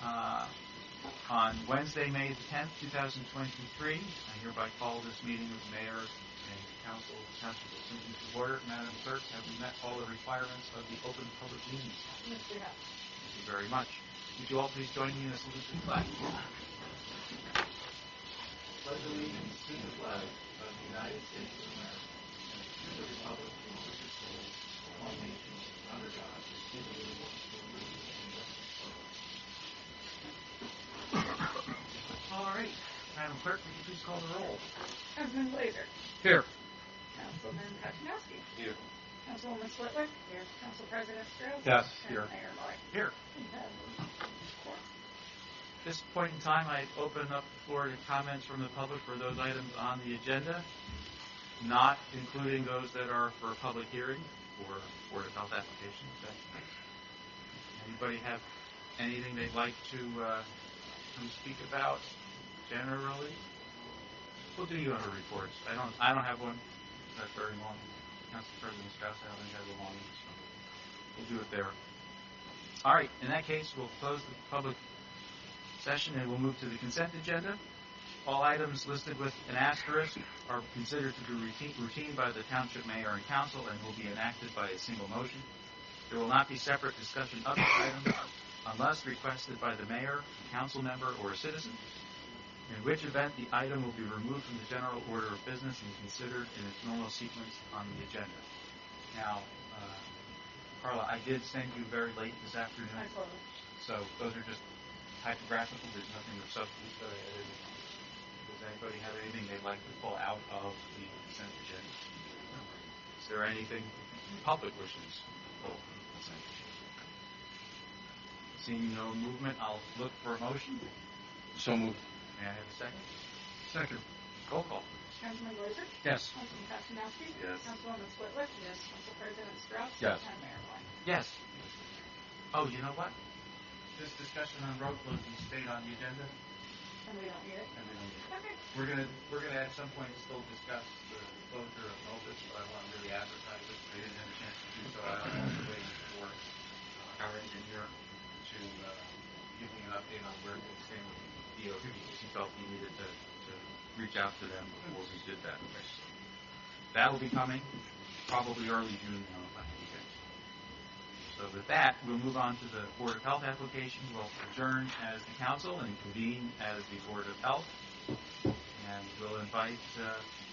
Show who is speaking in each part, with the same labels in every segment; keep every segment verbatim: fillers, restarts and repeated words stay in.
Speaker 1: uh, on Wednesday, May the tenth, two thousand twenty-three. I hereby call this meeting of the mayor and council of the Township of Clinton to order. Madam Clerk, have we met all the requirements of the Open Public Meetings Act?
Speaker 2: Yes, we have.
Speaker 1: Thank you very much. Would you all please join me in a salute to the flag? Pledge allegiance to the flag of the United States of America and to the republic for which it stands, one nation, under God, indivisible, with liberty and justice for all. All right, Madam Clerk, would you please call the roll?
Speaker 2: Councilman Glazer.
Speaker 1: Here.
Speaker 2: Councilman Kaczynowski.
Speaker 1: Here.
Speaker 2: Councilwoman Slitwick. Here. Council President Strauss.
Speaker 1: Yes,
Speaker 2: and
Speaker 1: here.
Speaker 2: Mayor Moy.
Speaker 1: Here.
Speaker 2: We have four.
Speaker 1: At this point in time, I open up the floor to comments from the public for those items on the agenda, not including those that are for public hearing or Board of Health applications. Anybody have anything they'd like to, uh, to speak about generally? We'll do you under reports. I don't I don't have one that's very long. Council President Strauss, I don't think I have a long one, so we'll do it there. All right, in that case, we'll close the public session and we'll move to the consent agenda. All items listed with an asterisk are considered to be routine, routine by the Township Mayor and Council and will be enacted by a single motion. There will not be separate discussion of the items unless requested by the Mayor, a Council member, or a citizen, in which event the item will be removed from the general order of business and considered in its normal sequence on the agenda. Now, uh, Carla, I did send you very late this afternoon,
Speaker 2: I told them.
Speaker 1: so those are just typographical. There's nothing of substance that I edited. Does anybody have anything they'd like to pull out of the consent agenda? Is there anything the public wishes to pull from the consent agenda? Seeing no movement, I'll look for a motion.
Speaker 3: So moved.
Speaker 1: May I have a second?
Speaker 3: Second.
Speaker 1: Roll call.
Speaker 2: Councilman Glazer.
Speaker 3: Yes.
Speaker 2: Councilman Kaczynowski.
Speaker 3: Yes.
Speaker 2: Councilwoman Slitwick. Yes. Council President Strauss.
Speaker 3: Yes.
Speaker 2: And Mayor Moy.
Speaker 1: Yes. Oh, you know what? This discussion on road closing stayed on the agenda,
Speaker 2: And we don't need it.
Speaker 1: and we don't need it.
Speaker 2: Okay.
Speaker 1: We're gonna we're gonna at some point still discuss the closure of Novus, but I want to really advertise it. I didn't have a chance to do so. I'm also waiting for uh, our engineer to uh, give me an update on where things stand with D O T because he felt he needed to, to reach out to them before we did that. So that will be coming probably early June. I don't know if I can get it. So with that, we'll move on to the Board of Health application. We'll adjourn as the council and convene as the Board of Health. And we'll invite uh,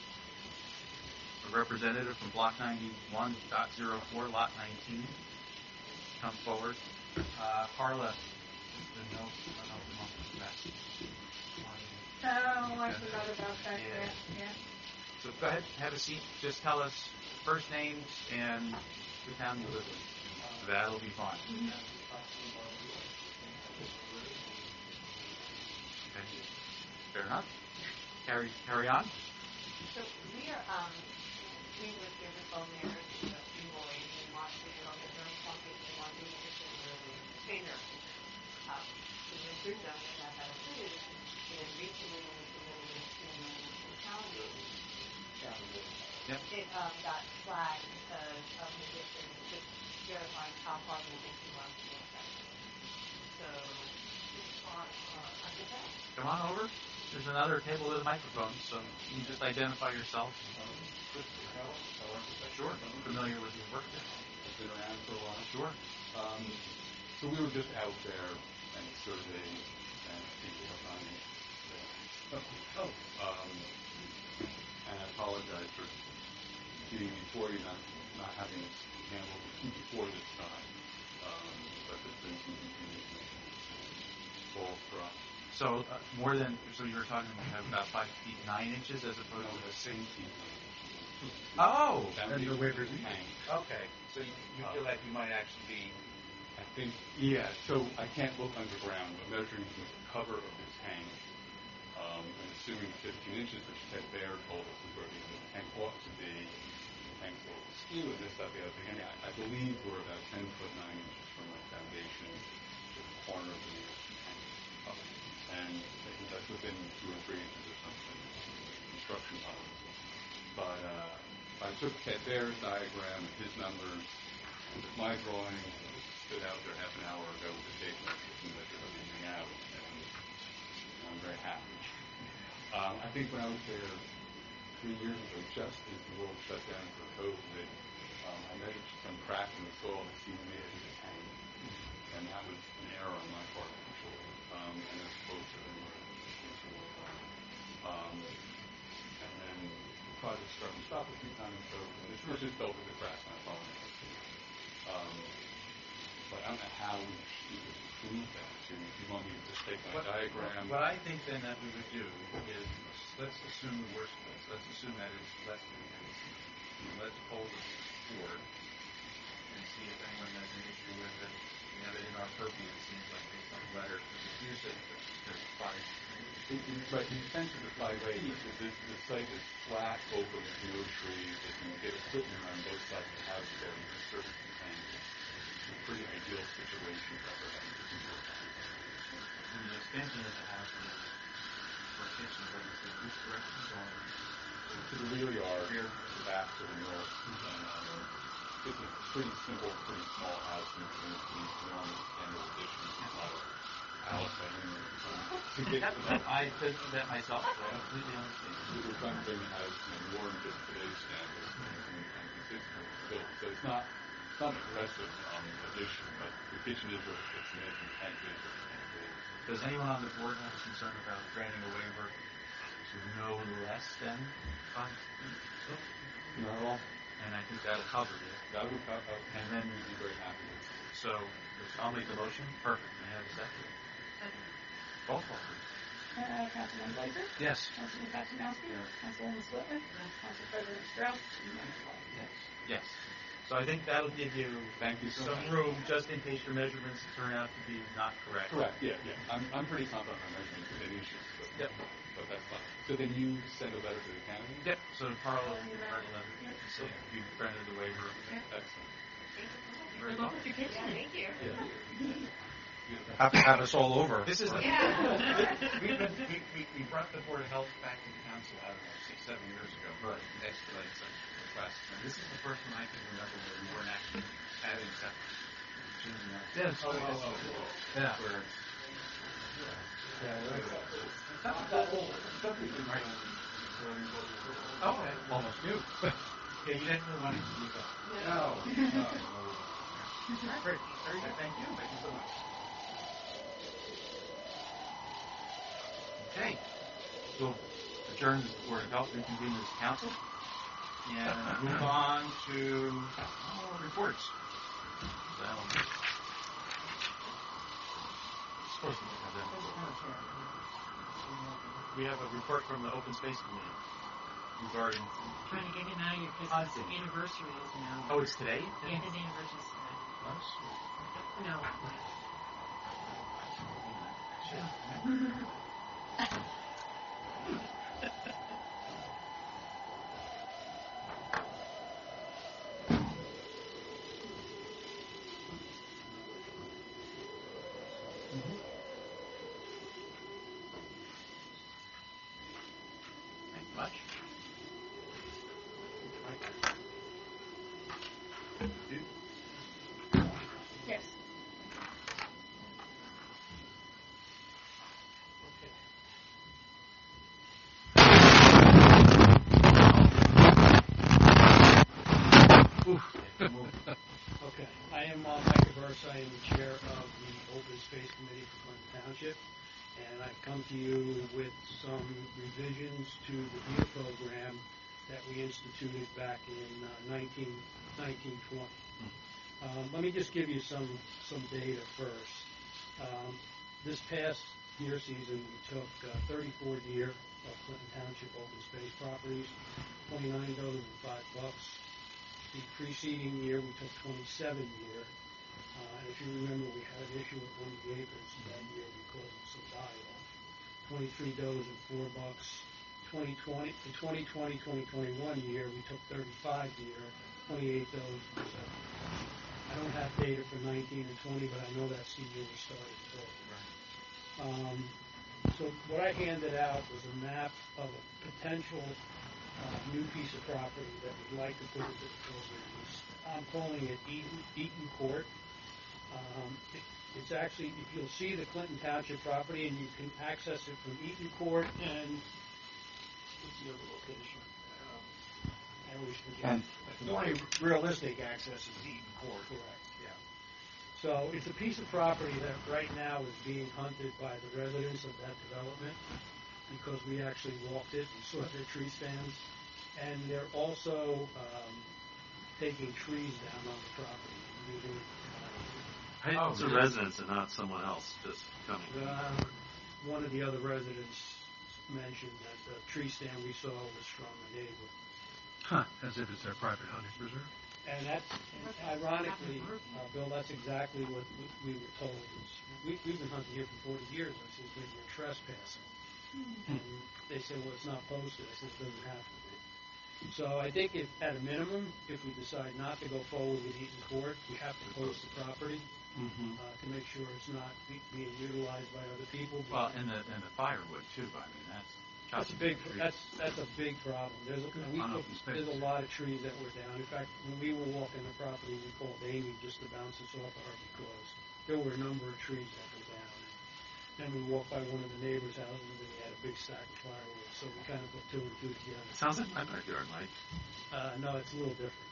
Speaker 1: a representative from Block ninety-one point oh four, Lot nineteen, to come forward. Uh, Carla, the note, I don't know if you want to
Speaker 2: Oh, I forgot about that.
Speaker 1: Yeah.
Speaker 2: Yeah. yeah.
Speaker 1: So go ahead, have a seat. Just tell us first names and the town you live in. That'll be fine.
Speaker 2: Mm-hmm.
Speaker 1: Okay. Fair enough. Carry carry on.
Speaker 4: So we are, um, we were here with all mayors, uh, people, and want to, you know, get their own topic, they want to be interested in the trainer. Um, so we approved them, and that had approved, and recently, when we submitted it to the county,
Speaker 1: Yep.
Speaker 4: it, um, got flagged because of the different, just verifying how far we think we want to go. So, it's on, uh, under that.
Speaker 1: Come on over. There's another table with a microphone, so you can just identify yourself. Sure. Familiar with your work there?
Speaker 5: I've been around for a while.
Speaker 1: Sure.
Speaker 5: Um, so we were just out there and surveying and people behind me. Oh. Um, and I apologize for being before you, not, not having it handled before this time. Um, but there's been some confusion. Falls from.
Speaker 1: So uh, more than, so you were talking about have about five feet nine inches as opposed
Speaker 5: No,
Speaker 1: to
Speaker 5: the same feet.
Speaker 1: Oh.
Speaker 5: That
Speaker 3: And the waiver
Speaker 5: tank.
Speaker 1: Okay. So you, you feel like you might actually be.
Speaker 5: I think, yeah, so I can't look underground, but measuring from the cover of the tank, um, and assuming fifteen inches, which Ted Baird told us is where the tank ought to be, the tank's a little skew and this, that, the other thing. I, I believe we're about ten foot nine inches from the foundation to the corner of the tank. And I think that's within two or three inches or something, construction tolerance. But uh, I took Ted Baird's diagram and his numbers, and with my drawing, stood out there half an hour ago with the tape measure and measured everything out. think when I was there three years ago, just as the world shut down for COVID, um, I measured some cracks in the soil that seemed made into the tank, and that was an error on my part, for sure. Um, and it's closer than where it's supposed to work on. Um, and then the project started to stop a few times, so it's was just filled with the cracks, and I apologize. Um, but I don't know how we you would improve that. So if you want me to just take my
Speaker 1: What,
Speaker 5: diagram.
Speaker 1: what I think then that we would do is, let's assume the worst case. Let's assume that it's less than ten feet. Let's poll the board and see if anyone has an issue with it. You know, in our purview, it seems like based on the letter, because you said there's five.
Speaker 5: In, in, right, in the sense of the five feet, the, the site is flat, open, with no trees, that you can get equipment on both sides of the house there, and you can service the tank. It's a pretty ideal situation for having to do work.
Speaker 1: And the extension of the house is for kitchen, but it's in which direction going?
Speaker 5: To the rear yard, to the back, to the north, and um, it's a pretty simple, pretty small house, and it's an enormous standard addition. It's not a house, I mean, to get to that.
Speaker 1: I said that myself, so I completely understand.
Speaker 5: We were trying to bring the house you know, more than just today's standards, and, and consistent with built. So it's not, it's not an aggressive um, addition, but the kitchen is what it's made, and the tank is what the tank is.
Speaker 1: Does anyone on the board have a concern about granting a waiver to no less than five feet?
Speaker 5: Not at all.
Speaker 1: And I think that'll cover it.
Speaker 5: That would, uh, uh,
Speaker 1: And then
Speaker 5: we'd be very happy with.
Speaker 1: So, I'll make the motion. Perfect. May I have a second? Roll call, please.
Speaker 2: Uh, Councilman Blazer?
Speaker 1: Yes.
Speaker 2: Councilman Kaczynowski?
Speaker 4: Yes.
Speaker 2: Councilwoman Slitter? Council President Strauss? And Mayor White.
Speaker 1: Yes. Yes. So I think that'll give you
Speaker 5: Thank you so
Speaker 1: some
Speaker 5: much.
Speaker 1: room, just in case your measurements turn out to be not correct.
Speaker 5: Correct, yeah, yeah. I'm, I'm pretty confident on measurements with any issues, but,
Speaker 1: Yep.
Speaker 5: but that's fine. So then you send a letter to the county?
Speaker 1: Yep. So Carl will write a letter to say you granted the waiver.
Speaker 5: Excellent.
Speaker 1: Very
Speaker 2: Good luck
Speaker 1: well.
Speaker 2: with your kitchen.
Speaker 4: Yeah, thank you.
Speaker 5: Yeah.
Speaker 3: Have to have us all over.
Speaker 1: This is the
Speaker 4: Yeah.
Speaker 1: we've been we, we, we brought the Board of Health back to the council, I don't know, six, seven years ago, right, to expedite such requests. And this is the first one I can remember where we weren't actually having such changing that. Yes. Oh, oh, oh, oh. Yeah. Where it's,
Speaker 5: Yeah,
Speaker 1: it's not that old. Something right. Okay.
Speaker 3: Almost new.
Speaker 1: Yeah, you didn't really want to use that.
Speaker 5: No.
Speaker 1: Great. Very good. Thank you. Thank you so much. Okay. So adjourn this Board of Health, reconvene this council, and move on to uh, reports. So, supposed to have that. We have a report from the Open Space Committee regarding.
Speaker 6: Trying to get him out of here
Speaker 1: I
Speaker 6: because
Speaker 1: see.
Speaker 6: his anniversary is now.
Speaker 1: Oh, it's today?
Speaker 6: Yeah, his anniversary is today.
Speaker 1: Oh, sweet.
Speaker 6: No.
Speaker 1: Thank you much.
Speaker 2: Yes.
Speaker 7: Okay, I am uh, Mike Aversa. I am the chair of the Open Space Committee for Clinton Township, and I've come to you with some revisions to the deer program that we instituted back in uh, nineteen, nineteen twenty. Um, let me just give you some, some data first. Um, this past deer season, we took uh, thirty-four deer of Clinton Township open space properties, twenty-nine does and five bucks. The preceding year, we took twenty-seven deer. Uh, and if you remember, we had an issue with one of the acres that year because of some die-off. twenty-three does and four bucks. twenty twenty, the twenty twenty, twenty twenty-one year, we took thirty-five deer, twenty-eight does and seven bucks. I don't have data for nineteen and twenty, but I know that season was started early. Um, so what I handed out was a map of a potential uh, new piece of property that we'd like to put into the program. I'm calling it Eaton, Eaton Court. Um, it, it's actually, if you'll see the Clinton Township property, and you can access it from Eaton Court and what's the other location? Um, I always forget.
Speaker 3: And
Speaker 8: The only realistic access is Eaton Court.
Speaker 7: Correct, yeah. So it's a piece of property that right now is being hunted by the residents of that development because we actually walked it and saw their tree stands. And they're also um, taking trees down on the property and using
Speaker 9: I think
Speaker 1: Oh,
Speaker 9: it's the
Speaker 1: really?
Speaker 9: residents and not someone else just coming.
Speaker 7: Um, one of the other residents mentioned that the tree stand we saw was from a neighbor.
Speaker 3: Huh, as if it's their private hunting preserve.
Speaker 7: And that's, and ironically, uh, Bill, that's exactly what we, we were told. Is we, we've been hunting here for forty years. I said, but you're trespassing. And they said, well, it's not posted. I said, it doesn't have to be. So I think if, at a minimum, if we decide not to go forward with Eaton Court, we have to post the property
Speaker 3: Mm-hmm.
Speaker 7: uh, to make sure it's not be, being utilized by other people.
Speaker 1: Well, and the, and the firewood too, I mean, that's.
Speaker 7: That's a big, that's, that's a big problem. There's, a- we,
Speaker 3: On open space.
Speaker 7: there's a lot of trees that were down. In fact, when we were walking the property, we called Amy just to bounce us off her because there were a number of trees that were down. And we walked by one of the neighbors' houses and they had a big stack of firewood, so we kind of put two and two together.
Speaker 9: Sounds like my backyard, Mike.
Speaker 7: Uh, no, it's a little different.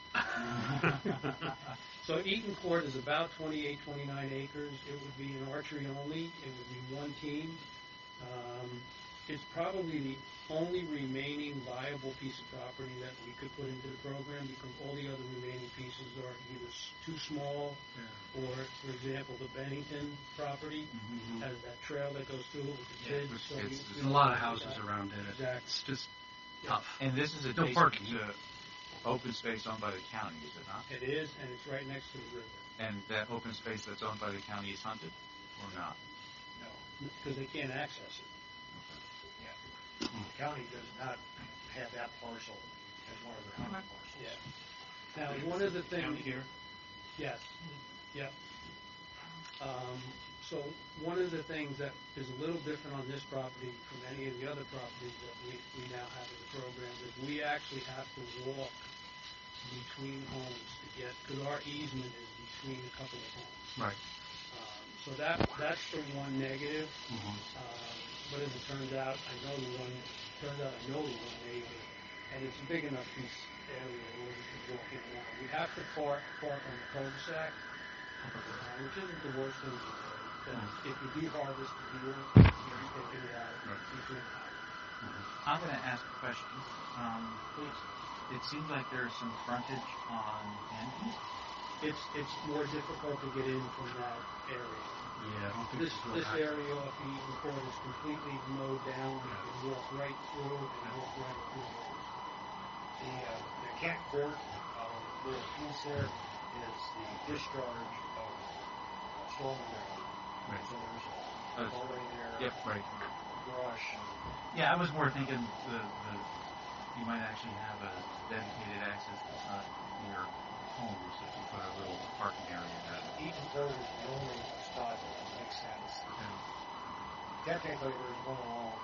Speaker 7: So Eaton Court is about twenty-eight, twenty-nine acres. It would be an archery only. It would be one team. Um, it's probably the only remaining viable piece of property that we could put into the program because all the other remaining pieces are either s- too small or, for example, the Bennington property
Speaker 3: Mm-hmm.
Speaker 7: has that trail that goes through it with the
Speaker 1: Yeah,
Speaker 7: kids.
Speaker 1: with
Speaker 7: So
Speaker 1: kids.
Speaker 7: you-
Speaker 1: There's
Speaker 3: There's a lot of houses around it.
Speaker 7: Exactly.
Speaker 3: It's just tough.
Speaker 1: And this is
Speaker 3: No
Speaker 1: adjacent
Speaker 3: parking.
Speaker 1: to open space owned by the county, is it not?
Speaker 7: It is, and it's right next to the river.
Speaker 1: And that open space that's owned by the county is hunted, or not?
Speaker 8: No,
Speaker 7: Because they can't access it.
Speaker 8: the county does not have that parcel as one of their hunting parcels.
Speaker 7: Yeah. Now, one of the things.
Speaker 1: here?
Speaker 7: Yes. Yep. Um, so one of the things that is a little different on this property from any of the other properties that we, we now have in the program is we actually have to walk between homes to get, because our easement is between a couple of homes.
Speaker 3: Right.
Speaker 7: Um, so that that's the one negative.
Speaker 3: Mm-hmm.
Speaker 7: Um, but as it turns out, I know the one. Turns out I know the one neighbor, and it's a big enough piece area where we can walk in and out. We have to park park on the cul-de-sac, uh, which isn't the worst thing to do. But if you de-harvest the deer, you can take it out. You can,
Speaker 1: I'm going to ask a question. Um, please. It seems like there's some frontage on Hamden.
Speaker 7: it's it's more difficult to get in from that area.
Speaker 3: Yeah, I don't think
Speaker 7: This
Speaker 3: it's real
Speaker 7: this
Speaker 3: accurate.
Speaker 7: area off the Eaton Court is completely mowed down. You can walk right through it and walk right through it.
Speaker 8: The, uh, the Kent Court, uh, little piece there is the discharge of storm drain.
Speaker 3: Right.
Speaker 8: So there's
Speaker 1: Uh,
Speaker 8: a gully there,
Speaker 1: Yep, right.
Speaker 8: brush,
Speaker 1: Yeah, I was more thinking the, the you might actually have a dedicated access that's not near homes if you put a little parking area there.
Speaker 8: Eaton Court is the only spot that makes sense. Technically, there's one along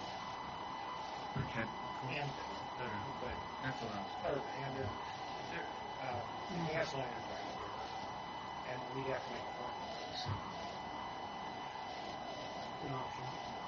Speaker 3: Or can-
Speaker 8: Hamden, but,
Speaker 1: That's what I was.
Speaker 8: or Hamden, there, uh, the gas line is right here. And we have to make a parking place.
Speaker 7: An option.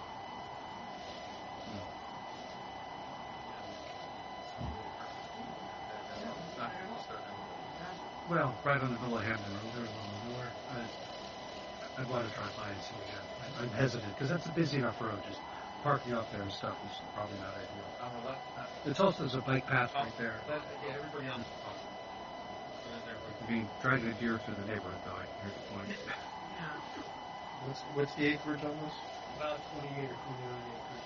Speaker 3: Well, right on the middle of Hampton Road, there, along the nowhere. I, I'd want to drive by and see again. I, I'm hesitant because that's a busy enough road. Just parking up there and stuff is probably not ideal.
Speaker 1: On the left. Uh,
Speaker 3: It's also there's a bike path right there.
Speaker 1: that, yeah, everybody else is fine.
Speaker 3: I mean, dragging a deer through the neighborhood, though. I hear the point.
Speaker 6: Yeah.
Speaker 3: What's what's the acreage on this?
Speaker 7: About twenty-eight or twenty-nine acres.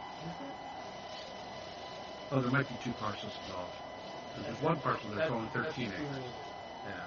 Speaker 3: Oh, there might be two parcels involved. 'Cause there's one parcel that's only thirteen
Speaker 7: That's the
Speaker 3: acres.
Speaker 7: two
Speaker 3: Yeah.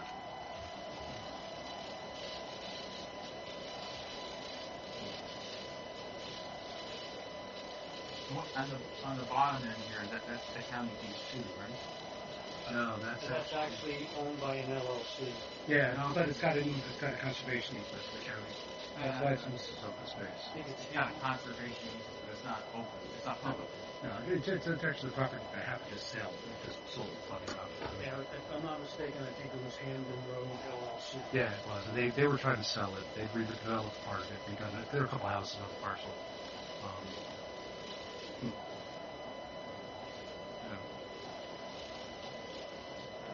Speaker 1: What- On the, on the bottom end here, that, that's the county piece too, right?
Speaker 3: No, that's
Speaker 7: That's actually owned by an L L C.
Speaker 3: yeah, but it's got an eas- it's got a conservation easement for the county. That's why it's in this open space.
Speaker 1: It's kind of conservation, but it's not open, it's not public.
Speaker 3: No, it's, it's, it's actually the property that happened to sell. It just sold funny enough.
Speaker 7: Yeah, if I'm not mistaken, I think it was Hamden Road L L C.
Speaker 3: Yeah, it was. And they they were trying to sell it. They'd redeveloped part of it. Redone it. There were a couple houses on the parcel. Um,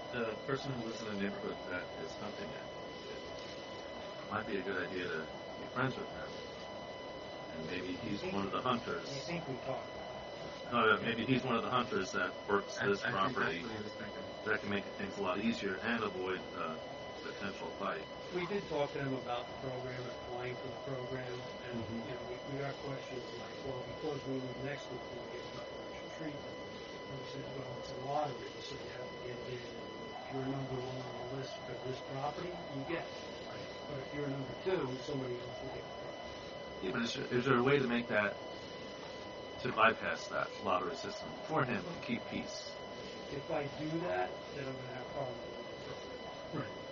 Speaker 9: the person who lives in the neighborhood that is hunting it, it might be a good idea to be friends with him. And maybe he's one of the hunters.
Speaker 8: You think we talked?
Speaker 9: No, no, maybe he's one of the hunters that works
Speaker 1: I,
Speaker 9: this
Speaker 1: I
Speaker 9: property.
Speaker 1: think that's what he was thinking.
Speaker 9: That can make things a lot easier and avoid uh, potential fight.
Speaker 7: We did talk to them about the program, applying for the program, and,
Speaker 3: Mhm.
Speaker 7: you know, we, we got questions like, well, because we live next to it, we get preferential treatment. And we said, well, it's a lottery, so you have to get in, and if you're number one on the list for this property, you get it. But if you're number two, somebody else will get the property.
Speaker 9: Yeah, but is there, is there a way to make that, to bypass that lottery system for him to keep peace?
Speaker 7: If I do that, then I'm gonna have problems with the program.
Speaker 3: Right.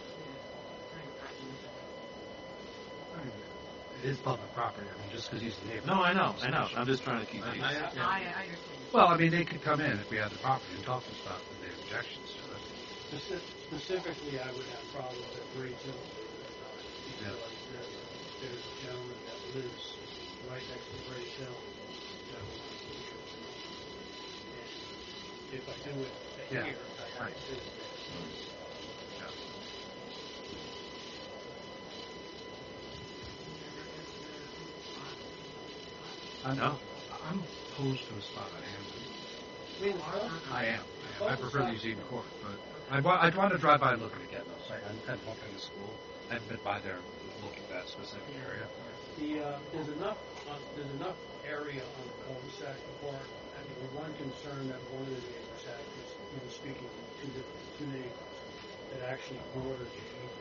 Speaker 6: Yeah.
Speaker 3: I mean, it is public property. I mean, just because he's the neighbor.
Speaker 9: No, I know, I know. I'm just trying to keep
Speaker 1: I-
Speaker 9: peace.
Speaker 1: I-
Speaker 6: No, I, I understand.
Speaker 3: Well, I mean, they could come in if we had the property and talk to us about it, if they have objections to it.
Speaker 7: Speci- Specifically, I would have problems at Grace Hill,
Speaker 3: Yeah.
Speaker 7: because there's, there's a gentleman that lives right next to Grace Hill. that wants to do it. And if I do it
Speaker 3: Yeah,
Speaker 7: here, I have
Speaker 3: right.
Speaker 7: to do it there.
Speaker 3: I'm,
Speaker 9: No.
Speaker 3: I'm opposed to a spot on Hampton.
Speaker 7: Really, huh?
Speaker 3: I am. I am. I prefer the Eden Court, but I want, I'd want to drive by and look at it again, though. So I, I've walked in the school. I've been by there looking at that specific area.
Speaker 7: The, uh, there's enough, uh, there's enough area on the cul-de-sac to park. I mean, the one concern that one of the neighbors had was, you know, speaking to two different, two neighbors that actually border Geneva,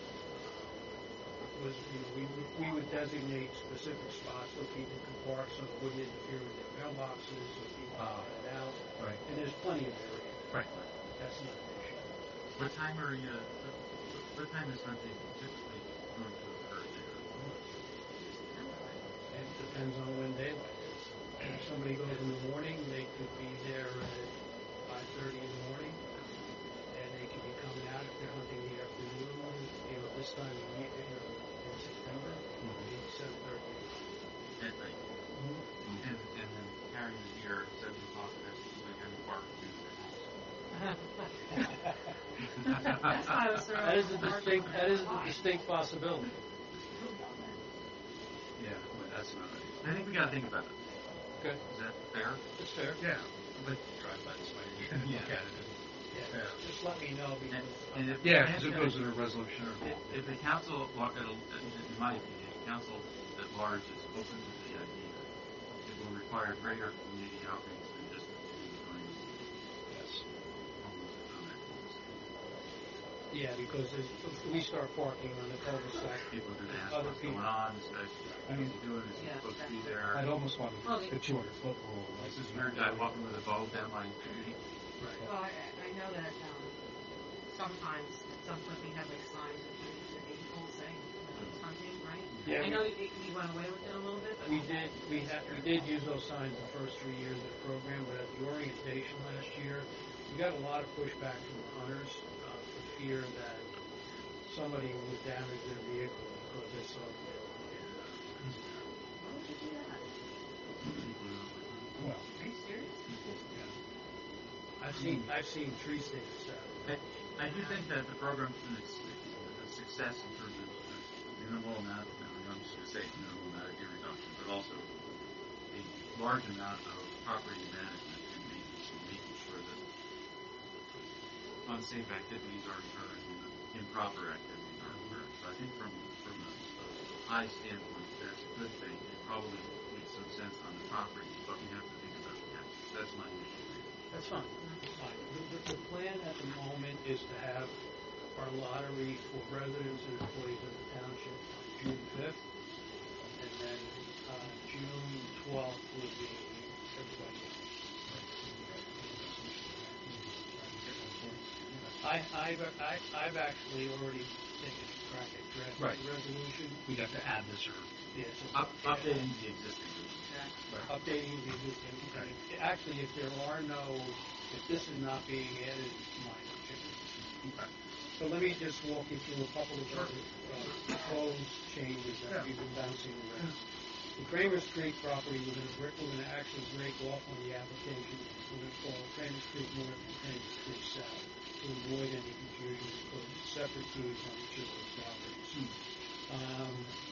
Speaker 7: was, you know, we would, we would designate specific spots where people can park so it wouldn't interfere with their mailboxes, so people
Speaker 3: Ah.
Speaker 7: can get out.
Speaker 3: Right.
Speaker 7: And there's plenty of area.
Speaker 3: Right.
Speaker 7: That's not an issue.
Speaker 1: What time are you, what, what time is hunting typically going to occur there?
Speaker 7: It depends on when daylight is. If somebody goes in the morning, they could be there at five thirty in the morning, and they could be coming out if they're hunting the afternoon. You know, this time of year, you know, in September, maybe seven thirty.
Speaker 1: At night. And, and then carrying the deer at seven o'clock, that's like having barbecue in their house.
Speaker 6: That's why I was sort of.
Speaker 7: That is a distinct. That is a distinct possibility.
Speaker 3: Yeah, well, that's not it.
Speaker 1: I think we gotta think about that.
Speaker 7: Okay,
Speaker 1: Is that fair?
Speaker 7: that's fair.
Speaker 3: Yeah. I'd like to drive by this way and
Speaker 1: Yeah.
Speaker 3: look at it.
Speaker 7: Yeah. Just let me know because.
Speaker 1: And, and if
Speaker 3: Yeah,
Speaker 1: the
Speaker 3: because it
Speaker 1: council-
Speaker 3: goes in a resolution or.
Speaker 1: If, if the council, wa- it'll- in my opinion, if the council at large is open to the idea, it will require greater community outreach than just doing
Speaker 3: Yes.
Speaker 1: almost on that cul-de-sac.
Speaker 7: Yeah, because there's, if we start parking on the cul-de-sac,
Speaker 1: People are gonna ask
Speaker 7: Other
Speaker 1: what's
Speaker 7: people-
Speaker 1: going on, is that, what is he doing, is he
Speaker 6: Yeah,
Speaker 1: supposed to be
Speaker 6: that's-
Speaker 1: there?
Speaker 3: I'd almost want to
Speaker 6: Well,
Speaker 3: do the two hundred foot rule. Like
Speaker 1: This is weird guy walking with a bow down my street.
Speaker 6: Well, I, I know that, um, sometimes, at some point, we had like signs with trees that people saying, hunting, right?
Speaker 7: Yeah,
Speaker 6: I
Speaker 7: we-
Speaker 6: know you, you went away with it a little bit, but.
Speaker 7: we did, we had, we did use those signs the first three years of the program, but at the orientation last year, we got a lot of pushback from hunters, uh, for fear that somebody would damage their vehicle because they saw the
Speaker 6: Why would you do that?
Speaker 3: Well,
Speaker 6: Are you serious?
Speaker 7: I've seen, I've seen tree stands set.
Speaker 1: I, I do think that the program is a success in terms of the minimal amount, I'm just going to say minimal amount of deer reduction, but also a large amount of property management and maintenance and making sure that unsafe activities are occurring and improper activities are occurring. So I think from, from a, a high standpoint, that's a good thing. It probably makes some sense on the property, but we have to think about the taxes. That's my issue.
Speaker 7: That's fine. Fine. The, the, the plan at the moment is to have our lottery for residents and employees of the township on June fifth, and then uh, June twelfth would be everybody else. I, I've, I, I've actually already taken a crack at drafting
Speaker 3: Right.
Speaker 7: the resolution.
Speaker 3: we'd have to add this or.
Speaker 7: Yeah, so-
Speaker 1: Up, updating the existing.
Speaker 7: updating the existing. and if- Actually, if there are no, if this is not being added, it's minor changes.
Speaker 3: Okay.
Speaker 7: So let me just walk you through a couple of uh, proposed changes that
Speaker 3: Yeah.
Speaker 7: we've been bouncing around. The Kramer's Creek property, we're gonna, break- we're gonna actually break off on the application. We're gonna call it Kramer's Creek North and Kramer's Creek South to avoid any confusion, put separate deeds on each of those properties. Um,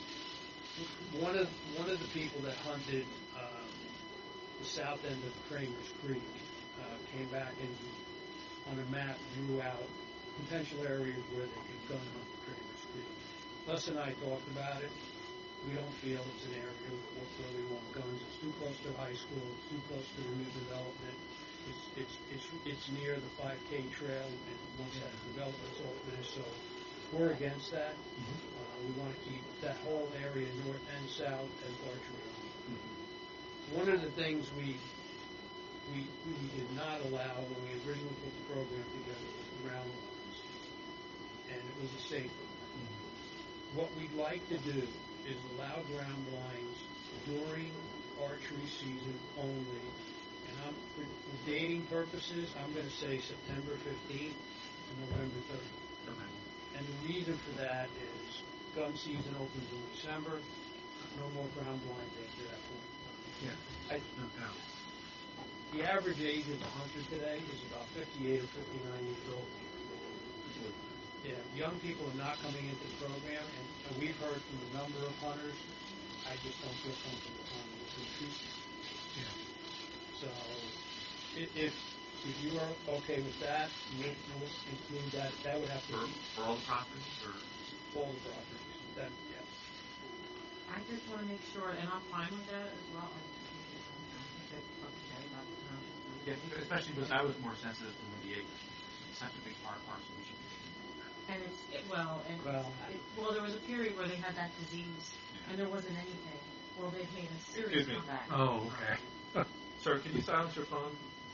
Speaker 7: one of, one of the people that hunted, um, the south end of Kramer's Creek, uh, came back and on a map drew out potential areas where they could gun hunt Kramer's Creek. Les and I talked about it. We don't feel it's an area where we want guns. It's too close to high school. It's too close to the new development. It's it's it's it's near the five K trail, and once that development's all finished, so we're against that.
Speaker 3: Mm-hmm.
Speaker 7: Uh, we want to keep that whole area, north and south, as archery. Mm-hmm. One of the things we we we did not allow when we originally put the program together was ground lines, and it was a safety. Mm-hmm. What we'd like to do is allow ground blinds during archery season only. And I'm, for, for dating purposes, I'm going to say September fifteenth and November thirtieth.
Speaker 1: Okay.
Speaker 7: And the reason for that is gun season opens in December. No more ground blinds after that point.
Speaker 3: Yeah.
Speaker 7: I,
Speaker 1: No doubt.
Speaker 7: the average age of the hunter today is about fifty-eight or fifty-nine years old. Yeah, young people are not coming into the program, and, and we've heard from a number of hunters, I just don't feel comfortable hunting with the truth.
Speaker 3: Yeah.
Speaker 7: So, i- if if you are okay with that, we'll, we'll include that. That would have to
Speaker 1: For,
Speaker 7: be
Speaker 1: for all the properties, or?
Speaker 7: all the properties. That, yeah.
Speaker 6: I just want to make sure, and I'm fine with that as well. I think that's okay, not the township.
Speaker 1: Yeah, especially because I was more sensitive to the acres. It's such a big part parcel. We should be
Speaker 6: And it's, it, well, and,
Speaker 7: Well-
Speaker 6: it, well, there was a period where they had that disease, and there wasn't anything. Well, they've made a serious
Speaker 1: Excuse me.
Speaker 6: comeback.
Speaker 3: Oh, okay.
Speaker 9: Sir, can you silence your phone?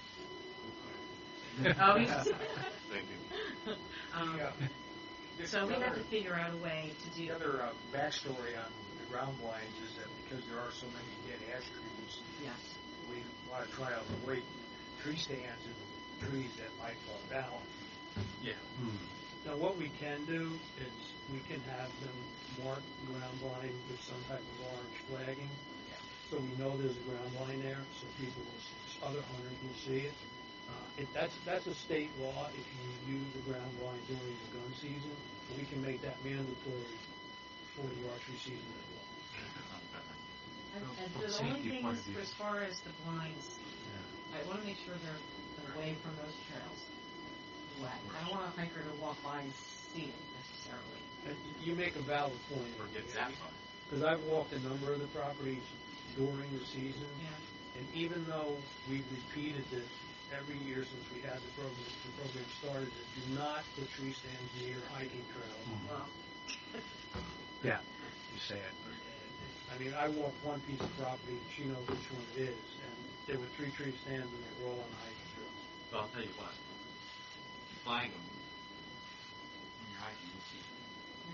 Speaker 6: Oh, he's-
Speaker 9: Thank you.
Speaker 6: um,
Speaker 8: Yeah.
Speaker 6: so we
Speaker 8: The
Speaker 6: have
Speaker 8: other-
Speaker 6: to figure out a way to do.
Speaker 8: The other uh, backstory on the ground blinds is that because there are so many dead ash trees,
Speaker 6: Yes.
Speaker 8: we want to try to avoid tree stands and trees that might fall down.
Speaker 1: Yeah.
Speaker 3: Hmm.
Speaker 7: Now, what we can do is we can have them mark ground blind with some type of orange flagging, so we know there's a ground line there, so people, will see, other hunters will see it. Uh, it that's that's a state law if you use the ground line during the gun season. We can make that mandatory for the archery season as well.
Speaker 6: And,
Speaker 1: From-
Speaker 6: and
Speaker 1: from
Speaker 6: the
Speaker 1: a
Speaker 6: only
Speaker 1: safety
Speaker 6: thing
Speaker 1: point
Speaker 6: is,
Speaker 1: of view.
Speaker 6: as far as the blinds, I want to make sure they're away from those trails. Wet. I don't want a hiker to walk by and see it necessarily.
Speaker 7: And you make a valid point,
Speaker 1: Or get zapped by.
Speaker 7: because I've walked a number of the properties during the season.
Speaker 6: Yeah.
Speaker 7: And even though we've repeated this every year since we had the program, the program started, is do not put tree stands near hiking trails.
Speaker 6: Well,
Speaker 3: Yeah. You say it.
Speaker 7: I mean, I walked one piece of property, and she knows which one it is, and there were three tree stands, and they were all on hiking trails.
Speaker 1: So I'll tell you what. Flying them when you're hiking, you'll see them.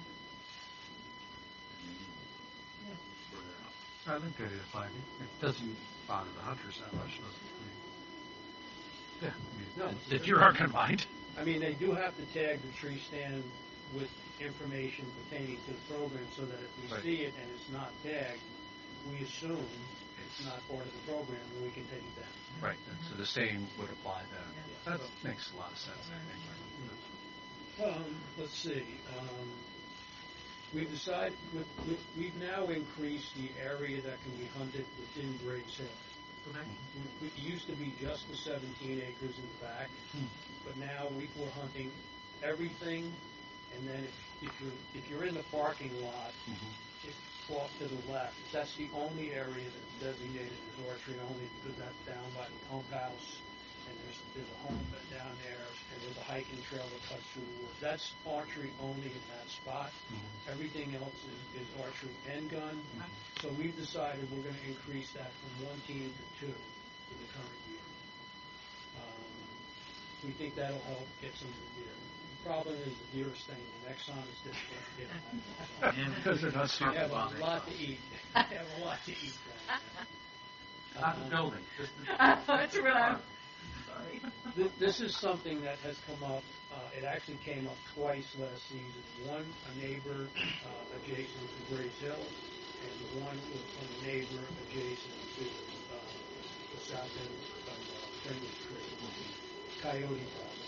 Speaker 1: And you need them.
Speaker 6: Yeah.
Speaker 1: Where they're out.
Speaker 3: I think that is fine. It doesn't bother the hunters that much, does it? I mean, yeah. I mean,
Speaker 7: No.
Speaker 3: if you're not going to mind.
Speaker 7: I mean, they do have to tag the tree stand with information pertaining to the program, so that if we
Speaker 3: Right.
Speaker 7: see it and it's not tagged, we assume it's not part of the program, and we can take it down.
Speaker 3: Right. So the same would apply then.
Speaker 6: Yeah.
Speaker 3: That makes a lot of sense, I think.
Speaker 7: Um, let's see. Um, we've decided, we, we, we've now increased the area that can be hunted within Graves Hill.
Speaker 1: Okay.
Speaker 7: We- It used to be just the seventeen acres in the back, but now we, we're hunting everything. And then if, if you're if you're in the parking lot, it's off to the left. That's the only area that's designated as archery only, because that's down by the pump house, and there's there's a home bit down there, and there's a hiking trail that cuts through the woods. That's archery only in that spot. Everything else is, is archery and gun. So we've decided we're going to increase that from one team to two for the current year. Um, we think that'll help get some of the deer. The problem is the deer are staying. The next time is difficult to get them.
Speaker 1: And
Speaker 3: Because they're not
Speaker 7: They have
Speaker 1: Bomb
Speaker 7: a lot to eat. They have a lot to eat. down there.
Speaker 1: Not the
Speaker 7: Um,
Speaker 1: building, just the.
Speaker 6: That's what I'm. Sorry.
Speaker 7: Th- This is something that has come up, uh, it actually came up twice last season. One, a neighbor uh, adjacent to Graves Hill and one was from a neighbor adjacent to uh, the south end of uh, Friendly Creek. Coyote problem.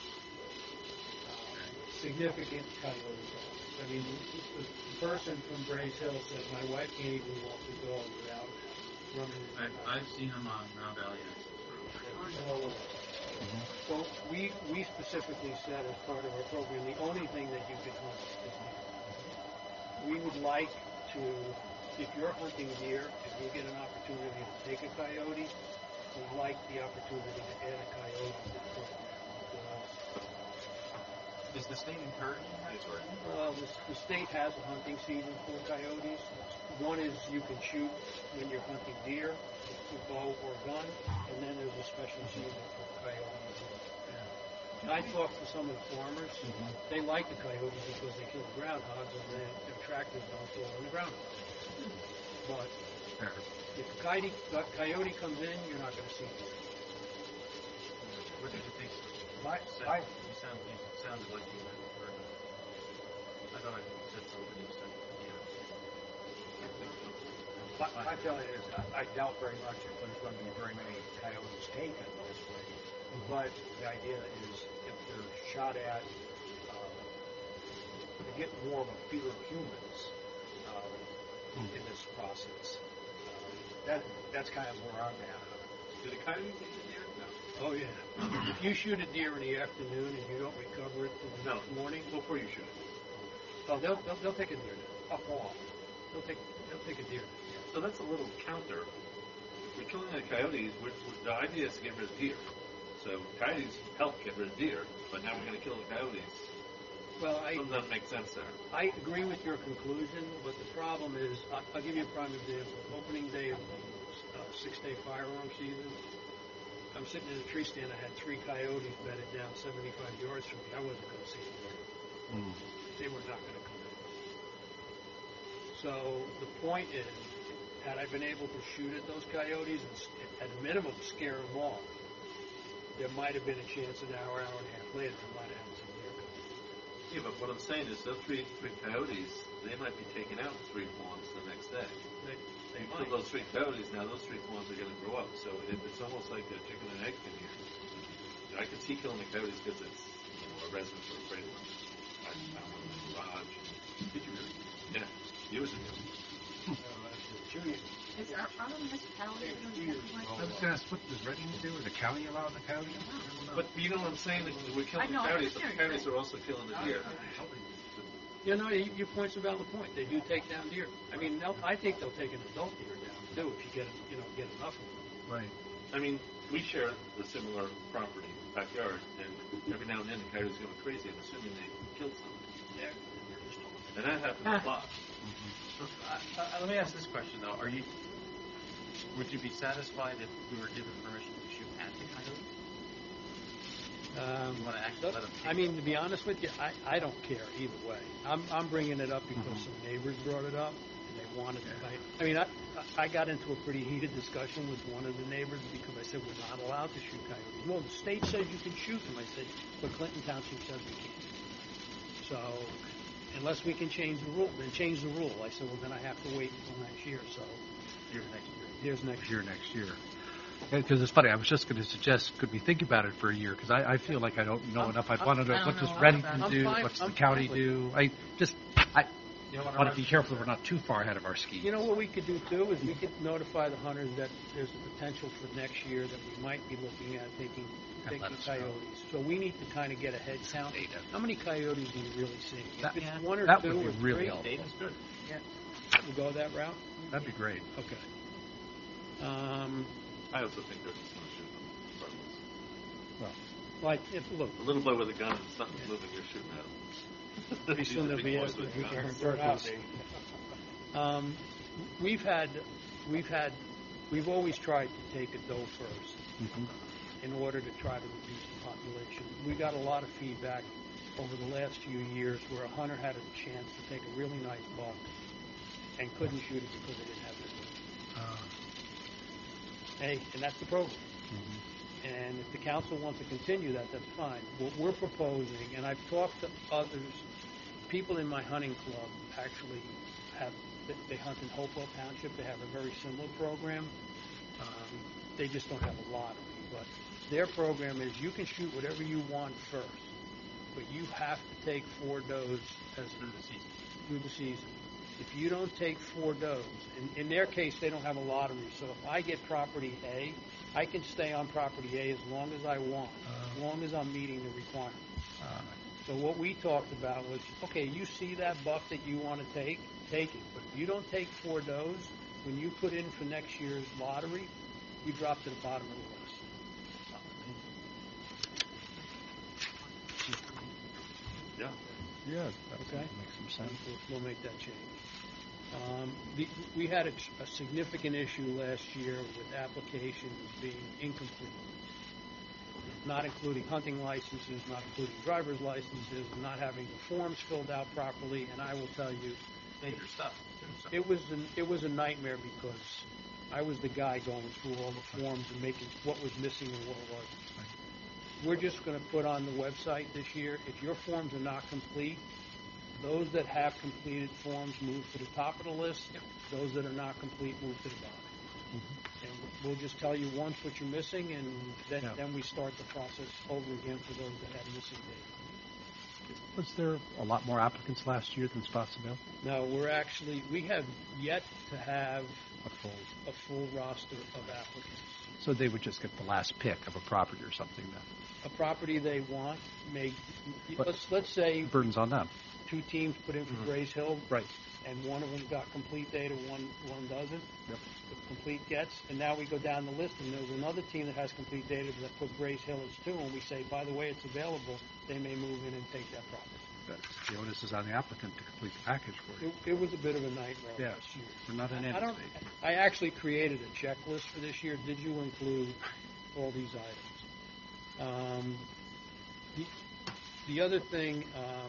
Speaker 7: Uh, significant coyote problem. I mean, the, the person from Grace Hill said, my wife can't even walk the dog without running into
Speaker 1: I've, I've seen them on Round Valley Access Road.
Speaker 7: Well, we, we specifically said as part of our program, the only thing that you can hunt is deer. We would like to, if you're hunting deer and you get an opportunity to take a coyote, we'd like the opportunity to add a coyote to the program.
Speaker 1: Is the state encouraging that sort of thing?
Speaker 7: Well, the, the state has a hunting season for coyotes. One is you can shoot when you're hunting deer with bow or gun, and then there's a special season for coyotes. And I talked to some of the farmers. Mm-hmm. They like the coyotes because they kill groundhogs, and their, their tractors don't fall on the groundhogs. But if a coyote, a coyote comes in, you're not going to see it.
Speaker 1: What did you think?
Speaker 8: My,
Speaker 1: Said,
Speaker 8: I,
Speaker 1: you, sound, you sounded like you had heard of it. I thought I said something you said, yeah.
Speaker 8: my, my feeling is I, I doubt very much if there's going to be very many coyotes taken this way. But the idea is if they're shot at, um, they get more of a fear of humans um, in this process. Um, that that's kind of where I'm at.
Speaker 9: Did a coyote take the deer? No.
Speaker 7: Oh, yeah. If you shoot a deer in the afternoon and you don't recover it till the
Speaker 9: No.
Speaker 7: next morning,
Speaker 9: Before you shoot it.
Speaker 7: oh, they'll, they'll, they'll take a deer now. Up off. They'll take, they'll take a deer.
Speaker 9: So that's a little counter. If we're killing the coyotes, we're, we're, the idea is to get rid of deer. So coyotes help get rid of deer, but now we're going to kill the coyotes.
Speaker 7: Well, I,
Speaker 9: Something doesn't make sense there.
Speaker 7: I agree with your conclusion, but the problem is, I'll, I'll give you a prime example. Opening day of the uh, six-day firearm season, I'm sitting in a tree stand. I had three coyotes bedded down seventy-five yards from me. I wasn't going to see them.
Speaker 3: Mm.
Speaker 7: They were not going to come in. So the point is, had I been able to shoot at those coyotes and s- at a minimum scare them off, there might have been a chance an hour, hour and a half later, I might have had some deer come.
Speaker 9: Yeah, but what I'm saying is those three, three coyotes, they might be taken out with three fawns the next day.
Speaker 7: They, they
Speaker 9: You
Speaker 7: might.
Speaker 9: kill those three coyotes, now those three fawns are going to grow up. So it, it's almost like a chicken and egg thing here. You know, I could see killing the coyotes because it's, you know, our residents are afraid of them. I found one in the garage.
Speaker 1: Did you really?
Speaker 9: Yeah, years ago.
Speaker 8: Junior,
Speaker 6: Is our other municipalities doing something like
Speaker 3: I
Speaker 6: that?
Speaker 3: was going to ask, what does Reading do? Is the county allowing the coyote? I don't know.
Speaker 9: But you know what I'm saying? That we're killing
Speaker 6: I know,
Speaker 9: the
Speaker 6: I
Speaker 9: coyotes, but the
Speaker 6: understand.
Speaker 9: coyotes are also killing the deer.
Speaker 7: You know, y- your point's a valid point. They do take down deer. I mean, they'll, I think they'll take an adult deer down too if you get, you know, get enough of them.
Speaker 3: Right.
Speaker 9: I mean, we share the similar property, backyard, and every now and then the coyotes go crazy. I'm assuming they killed something.
Speaker 7: They're, they're just all-
Speaker 9: And that happens a lot.
Speaker 1: Uh, uh, let me ask this question though: Are you? Would you be satisfied if we were given permission to shoot at the coyotes?
Speaker 7: Um,
Speaker 1: You want to actually let them?
Speaker 7: I mean, to be honest with you, I, I don't care either way. I'm I'm bringing it up because some neighbors brought it up and they wanted to. I, I mean, I I got into a pretty heated discussion with one of the neighbors because I said we're not allowed to shoot coyotes. Well, the state says you can shoot them. I said, but Clinton Township says we can't. So unless we can change the rule, then change the rule. I said, well, then I have to wait until next year. So
Speaker 1: Year next year.
Speaker 7: here's next
Speaker 3: Year next year. Because it's funny, I was just going to suggest, could we think about it for a year? Because I, I feel like I don't know
Speaker 6: I'm-
Speaker 3: enough. I
Speaker 6: I'm-
Speaker 3: want to know,
Speaker 6: I don't
Speaker 3: what
Speaker 6: know
Speaker 3: does
Speaker 6: enough
Speaker 3: Reddington
Speaker 6: about
Speaker 7: it.
Speaker 3: do?
Speaker 7: I'm fine-
Speaker 3: What's
Speaker 7: I'm
Speaker 3: the county
Speaker 7: fine with
Speaker 3: do? I just, I
Speaker 1: You know what?
Speaker 3: want to be careful we're not too far ahead of our skis.
Speaker 7: You know what we could do too is we could notify the hunters that there's a potential for next year that we might be looking at taking
Speaker 3: And
Speaker 7: taking
Speaker 3: let us know.
Speaker 7: coyotes. So we need to kind of get a head count.
Speaker 3: Data.
Speaker 7: How many coyotes do you really see?
Speaker 3: That-
Speaker 7: if it's
Speaker 6: yeah.
Speaker 7: one or
Speaker 3: that
Speaker 7: two
Speaker 3: would be
Speaker 7: or
Speaker 3: really
Speaker 7: three,
Speaker 3: helpful.
Speaker 1: Data's good.
Speaker 7: we go that route.
Speaker 3: That'd be great.
Speaker 7: Okay. Um,
Speaker 9: I also think they're just going to shoot them. regardless.
Speaker 7: like if look,
Speaker 9: A little boy with a gun and something's moving, you're shooting at him.
Speaker 7: pretty
Speaker 9: These
Speaker 7: soon
Speaker 9: are
Speaker 7: they'll
Speaker 9: big
Speaker 7: be
Speaker 9: boys
Speaker 7: as
Speaker 9: with
Speaker 7: we
Speaker 9: guns.
Speaker 7: can turkeys. Um, we've had we've had we've always tried to take a doe first.
Speaker 3: Mm-hmm.
Speaker 7: In order to try to reduce the population. We got a lot of feedback over the last few years where a hunter had a chance to take a really nice buck and couldn't shoot it because they didn't have the
Speaker 3: Uh,
Speaker 7: Hey, and that's the program.
Speaker 3: mhm.
Speaker 7: And if the council wants to continue that, that's fine. What we're proposing, and I've talked to others, people in my hunting club actually have they, they hunt in Hopewell Township. They have a very similar program. Um, they just don't have a lottery, but their program is you can shoot whatever you want first, but you have to take four does as
Speaker 1: Through the season.
Speaker 7: through the season. If you don't take four does, in, in their case, they don't have a lottery, so if I get property A, I can stay on property A as long as I want, as long as I'm meeting the requirements. So what we talked about was, okay, you see that buck that you want to take, take it. But if you don't take four does, when you put in for next year's lottery, you drop to the bottom of the list.
Speaker 9: Yeah.
Speaker 3: Yeah,
Speaker 7: Okay.
Speaker 3: makes some sense.
Speaker 7: We'll, we'll make that change. Um, the, we had a, a significant issue last year with applications being incomplete, not including hunting licenses, not including driver's licenses, not having the forms filled out properly. And I will tell you,
Speaker 1: Major stuff. too, so.
Speaker 7: it was an, it was a nightmare because I was the guy going through all the forms and making what was missing and what wasn't. We're just going to put on the website this year, if your forms are not complete, those that have completed forms move to the top of the list.
Speaker 1: Yep.
Speaker 7: Those that are not complete move to the bottom. And we'll just tell you once what you're missing, and then,
Speaker 3: Yeah.
Speaker 7: then we start the process over again for those that have missing data.
Speaker 3: Was there a lot more applicants last year than Spotsylvania?
Speaker 7: No, we're actually, we have yet to have
Speaker 3: A full.
Speaker 7: a full roster of applicants.
Speaker 3: So they would just get the last pick of a property or something then?
Speaker 7: A property they want may,
Speaker 3: But-
Speaker 7: let's, let's say
Speaker 3: The burden's on them.
Speaker 7: two teams put in for
Speaker 3: Mhm.
Speaker 7: Grays Hill,
Speaker 3: Right.
Speaker 7: and one of them got complete data, one one doesn't.
Speaker 3: Yep.
Speaker 7: The complete gets, and now we go down the list, and there's another team that has complete data that put Grays Hill as two, and we say, by the way, it's available. They may move in and take that property.
Speaker 3: That's, the onus is on the applicant to complete the package for you.
Speaker 7: It, it was a bit of a nightmare
Speaker 3: Yeah.
Speaker 7: last year.
Speaker 3: We're not in
Speaker 7: I
Speaker 3: any
Speaker 7: don't.
Speaker 3: state.
Speaker 7: I actually created a checklist for this year. Did you include all these items? Um, the, the other thing um,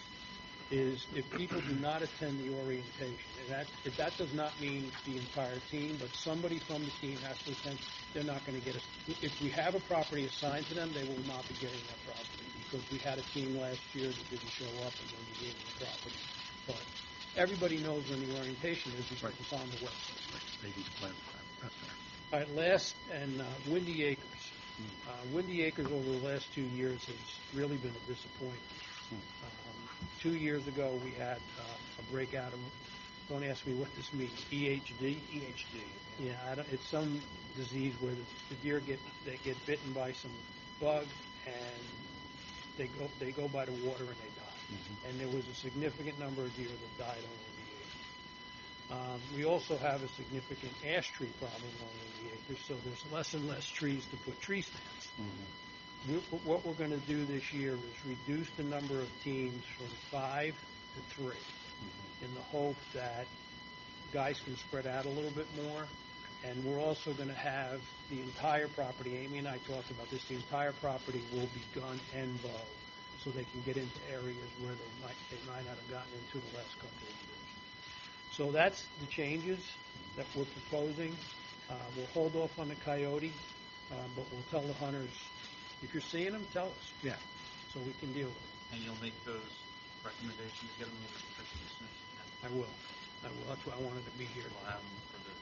Speaker 7: is if people do not attend the orientation, and that if that does not mean the entire team, but somebody from the team has to attend, they're not going to get us. If we have a property assigned to them, they will not be getting that property because we had a team last year that didn't show up and then we gave them the property. But everybody knows when the orientation is because
Speaker 3: Right.
Speaker 7: it's on the website.
Speaker 3: Right. They need to plan for that. That's fair.
Speaker 7: All right, last, and uh, Windy Acres. Uh, Windy Acres over the last two years has really been a disappointment. Um, two years ago, we had uh, a breakout of, don't ask me what this means, E H D?
Speaker 8: E H D.
Speaker 7: Yeah, I don't, it's some disease where the, the deer get, they get bitten by some bug, and they go, they go by the water and they die.
Speaker 3: Mhm.
Speaker 7: And there was a significant number of deer that died on Windy Acres. Um, we also have a significant ash tree problem on Windy Acres, so there's less and less trees to put tree stands.
Speaker 3: Mhm.
Speaker 7: We, what we're going to do this year is reduce the number of teams from five to three
Speaker 3: Mhm.
Speaker 7: in the hope that guys can spread out a little bit more. And we're also going to have the entire property, Amy and I talked about this, the entire property will be gun and bow so they can get into areas where they might, they might not have gotten into the last couple of years. So that's the changes that we're proposing. Uh, we'll hold off on the coyote, uh, but we'll tell the hunters, if you're seeing them, tell us,
Speaker 3: Yeah.
Speaker 7: so we can deal with it.
Speaker 1: And you'll make those recommendations, get them over to Christmas as soon as you can.
Speaker 7: I will. I will. That's why I wanted to be here.
Speaker 1: We'll have them for the,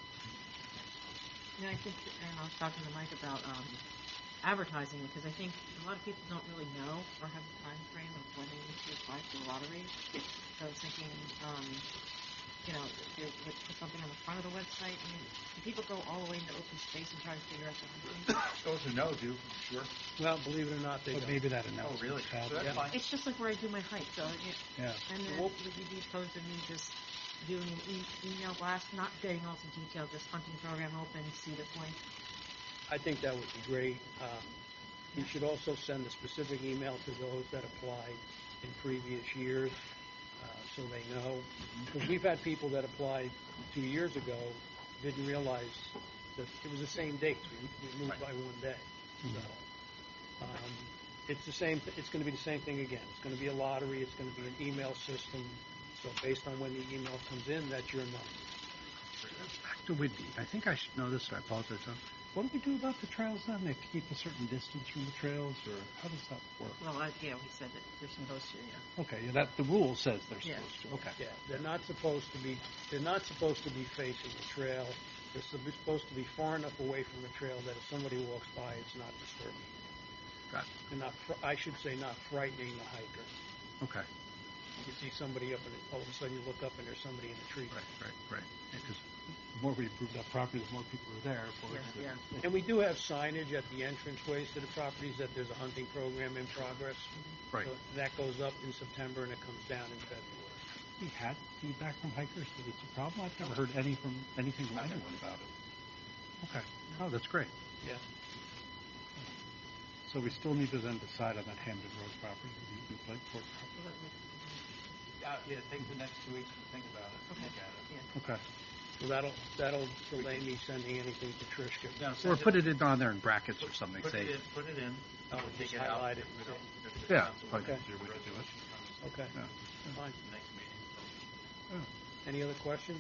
Speaker 6: Yeah, I think, and I was talking to Mike about um, advertising because I think a lot of people don't really know or have a time frame of when they need to apply for the lottery. So I was thinking, um, you know, they would put something on the front of the website. I mean, do people go all the way into open space and try to figure out the hunting?
Speaker 1: those who know do, I'm sure.
Speaker 7: Well, believe it or not, they
Speaker 3: But
Speaker 7: don't.
Speaker 3: maybe that
Speaker 1: Oh,
Speaker 3: announcement.
Speaker 1: really?
Speaker 3: is bad.
Speaker 1: So that's
Speaker 7: Yeah.
Speaker 1: fine.
Speaker 6: It's just like where I do my hike. So, it,
Speaker 3: Yeah.
Speaker 6: and then
Speaker 7: Well-
Speaker 6: would you be opposed to me just doing an e- email blast, not getting all the details, just hunting program open, see the point?
Speaker 7: I think that would be great. Um, you should also send a specific email to those that applied in previous years, uh, so they know. Because we've had people that applied two years ago, didn't realize that it was the same dates. We, we moved by one day. So, um, it's the same. It's going to be the same thing again. It's going to be a lottery. It's going to be an email system. So based on when the email comes in, that's your number.
Speaker 3: Back to Whitby. I think I should know this. I apologize. Huh? what do we do about the trails then? They have to keep a certain distance from the trails, or how does that work?
Speaker 6: Well, I, yeah, we said that they're supposed to, yeah.
Speaker 3: Okay, yeah, that, the rule says they're
Speaker 6: Yeah.
Speaker 3: supposed to, okay.
Speaker 7: Yeah, they're not supposed to be, they're not supposed to be facing the trail. They're sup- supposed to be far enough away from the trail that if somebody walks by, it's not disturbing.
Speaker 3: Got
Speaker 7: And not, fr- I should say not frightening the hiker.
Speaker 3: it. Okay.
Speaker 7: You see somebody up and all of a sudden you look up and there's somebody in the tree.
Speaker 3: Right, right, right. Because the more we improve that property, the more people are there for it.
Speaker 6: Yeah, yeah.
Speaker 7: And we do have signage at the entranceways to the properties that there's a hunting program in progress.
Speaker 3: Right.
Speaker 7: So that goes up in September and it comes down in February.
Speaker 3: We had feedback from hikers that it's a problem. I've never heard any from anything from anyone about it. Okay. Oh, that's great.
Speaker 7: Yeah.
Speaker 3: So we still need to then decide on that Hampton Road property, the the Lakeport property.
Speaker 1: Uh, yeah, take the next two weeks to think about it.
Speaker 6: Okay.
Speaker 1: Look at it.
Speaker 6: Yeah.
Speaker 3: Okay.
Speaker 7: So that'll, that'll delay me sending anything to Trish.
Speaker 1: No,
Speaker 3: Or
Speaker 1: send
Speaker 3: put it in on there in brackets or something.
Speaker 1: Put
Speaker 3: Say,
Speaker 1: it in, put it in.
Speaker 7: Oh,
Speaker 1: We'll
Speaker 7: just
Speaker 1: take it out.
Speaker 7: highlight it.
Speaker 1: We don't- if the
Speaker 3: Yeah,
Speaker 1: council
Speaker 3: fine.
Speaker 1: wants
Speaker 3: Easier way to do it.
Speaker 7: Okay,
Speaker 3: Yeah.
Speaker 7: fine.
Speaker 1: Next meeting.
Speaker 3: Oh,
Speaker 7: Any other questions?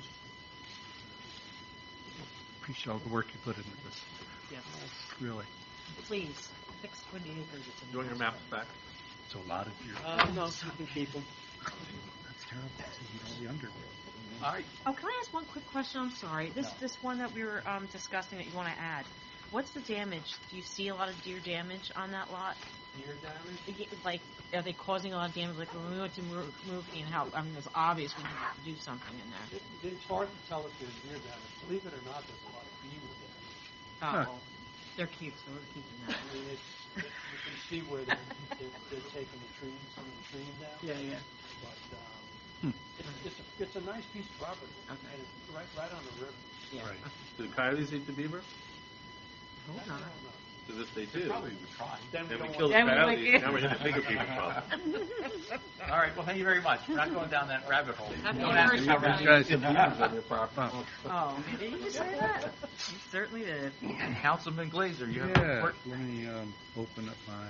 Speaker 3: appreciate all the work you put into this.
Speaker 6: Yes.
Speaker 3: Really.
Speaker 6: Please, fix twenty acres. It's a
Speaker 9: You want your maps back?
Speaker 3: It's a lot of your.
Speaker 7: Uh, no, you can keep them.
Speaker 3: That's terrible. You know, the under.
Speaker 1: All right.
Speaker 6: Oh, can I ask one quick question? I'm sorry. This
Speaker 1: No.
Speaker 6: this one that we were um, discussing that you want to add. What's the damage? Do you see a lot of deer damage on that lot?
Speaker 1: Deer damage?
Speaker 6: Y- Like, are they causing a lot of damage? Like when we went to move, move and help, I mean, it's obvious we need to do something in there.
Speaker 7: It, it's hard to tell if there's deer damage. Believe it or not, there's a lot of beaver damage.
Speaker 6: Oh,
Speaker 3: Huh.
Speaker 6: well, they're cute, so we're keeping that.
Speaker 7: I mean, it's, it, you can see where they're, they're, they're taking the trees, some of the trees down.
Speaker 6: Yeah, yeah.
Speaker 7: But, um,
Speaker 3: Hmm.
Speaker 7: it's, it's, a, it's a nice piece of property.
Speaker 6: Okay.
Speaker 7: And it's right, right on the river.
Speaker 6: Yeah.
Speaker 3: Right.
Speaker 9: Do the coyotes eat the beaver?
Speaker 6: Hope
Speaker 7: I
Speaker 6: not.
Speaker 7: don't know.
Speaker 9: Because if they do,
Speaker 1: Probably would try.
Speaker 7: Then we
Speaker 9: then we
Speaker 7: don't
Speaker 9: kill the
Speaker 6: Then we
Speaker 9: coyotes.
Speaker 6: like-
Speaker 9: Now we have a bigger beaver problem.
Speaker 1: All right. Well, thank you very much. We're not going down that rabbit hole.
Speaker 6: Happy
Speaker 1: Don't ask me how
Speaker 6: anniversary,
Speaker 1: many
Speaker 3: guys.
Speaker 1: beavers on your property.
Speaker 6: Oh, did you just say that? You certainly did.
Speaker 1: Councilman Glazer, you have a
Speaker 3: Yeah.
Speaker 1: report?
Speaker 3: Let me um, open up my.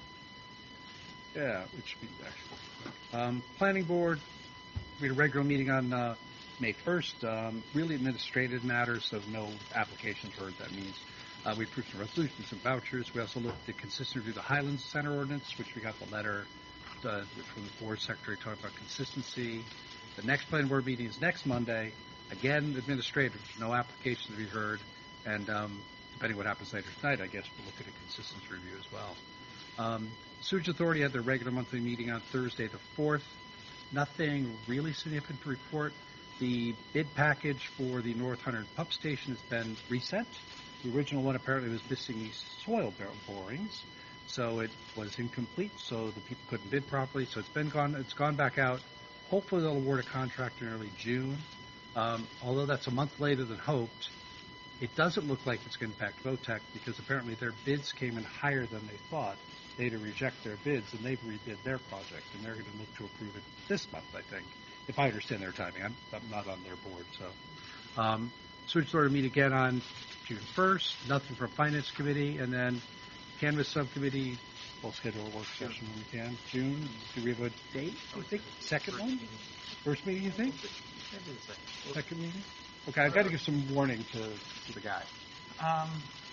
Speaker 3: Yeah, it should be actually. Um, Planning Board. We had a regular meeting on uh, May first. Um, really administrative matters, so no applications heard. That means uh, we approved some resolutions and vouchers. We also looked at consistent review of the Highlands Center ordinance, which we got the letter uh, from the board secretary talking about consistency. The next planning board meeting is next Monday. Again, administrative, no applications to be heard. And um, depending what happens later tonight, I guess we'll look at a consistency review as well. Um, Sewage Authority had their regular monthly meeting on Thursday the fourth. Nothing really significant to report. The bid package for the North Hundred Pump Station has been resent. The original one apparently was missing these soil bar- borings, so it was incomplete, so the people couldn't bid properly. So it's been gone. It's gone back out. Hopefully they'll award a contract in early June. Um, although that's a month later than hoped, it doesn't look like it's going to impact VOTEC because apparently their bids came in higher than they thought. They had to reject their bids, and they've rebid their project, and they're going to look to approve it this month, I think, if I understand their timing. I'm, I'm not on their board, so. Um, Sewage Authority meet again on June first. Nothing from Finance Committee, and then Canvas Subcommittee. We'll schedule a work session when we can. June. Do we have a date? You think second one? First meeting, you think? Second meeting. Okay, I've got to give some warning to, to the guy.
Speaker 1: Um,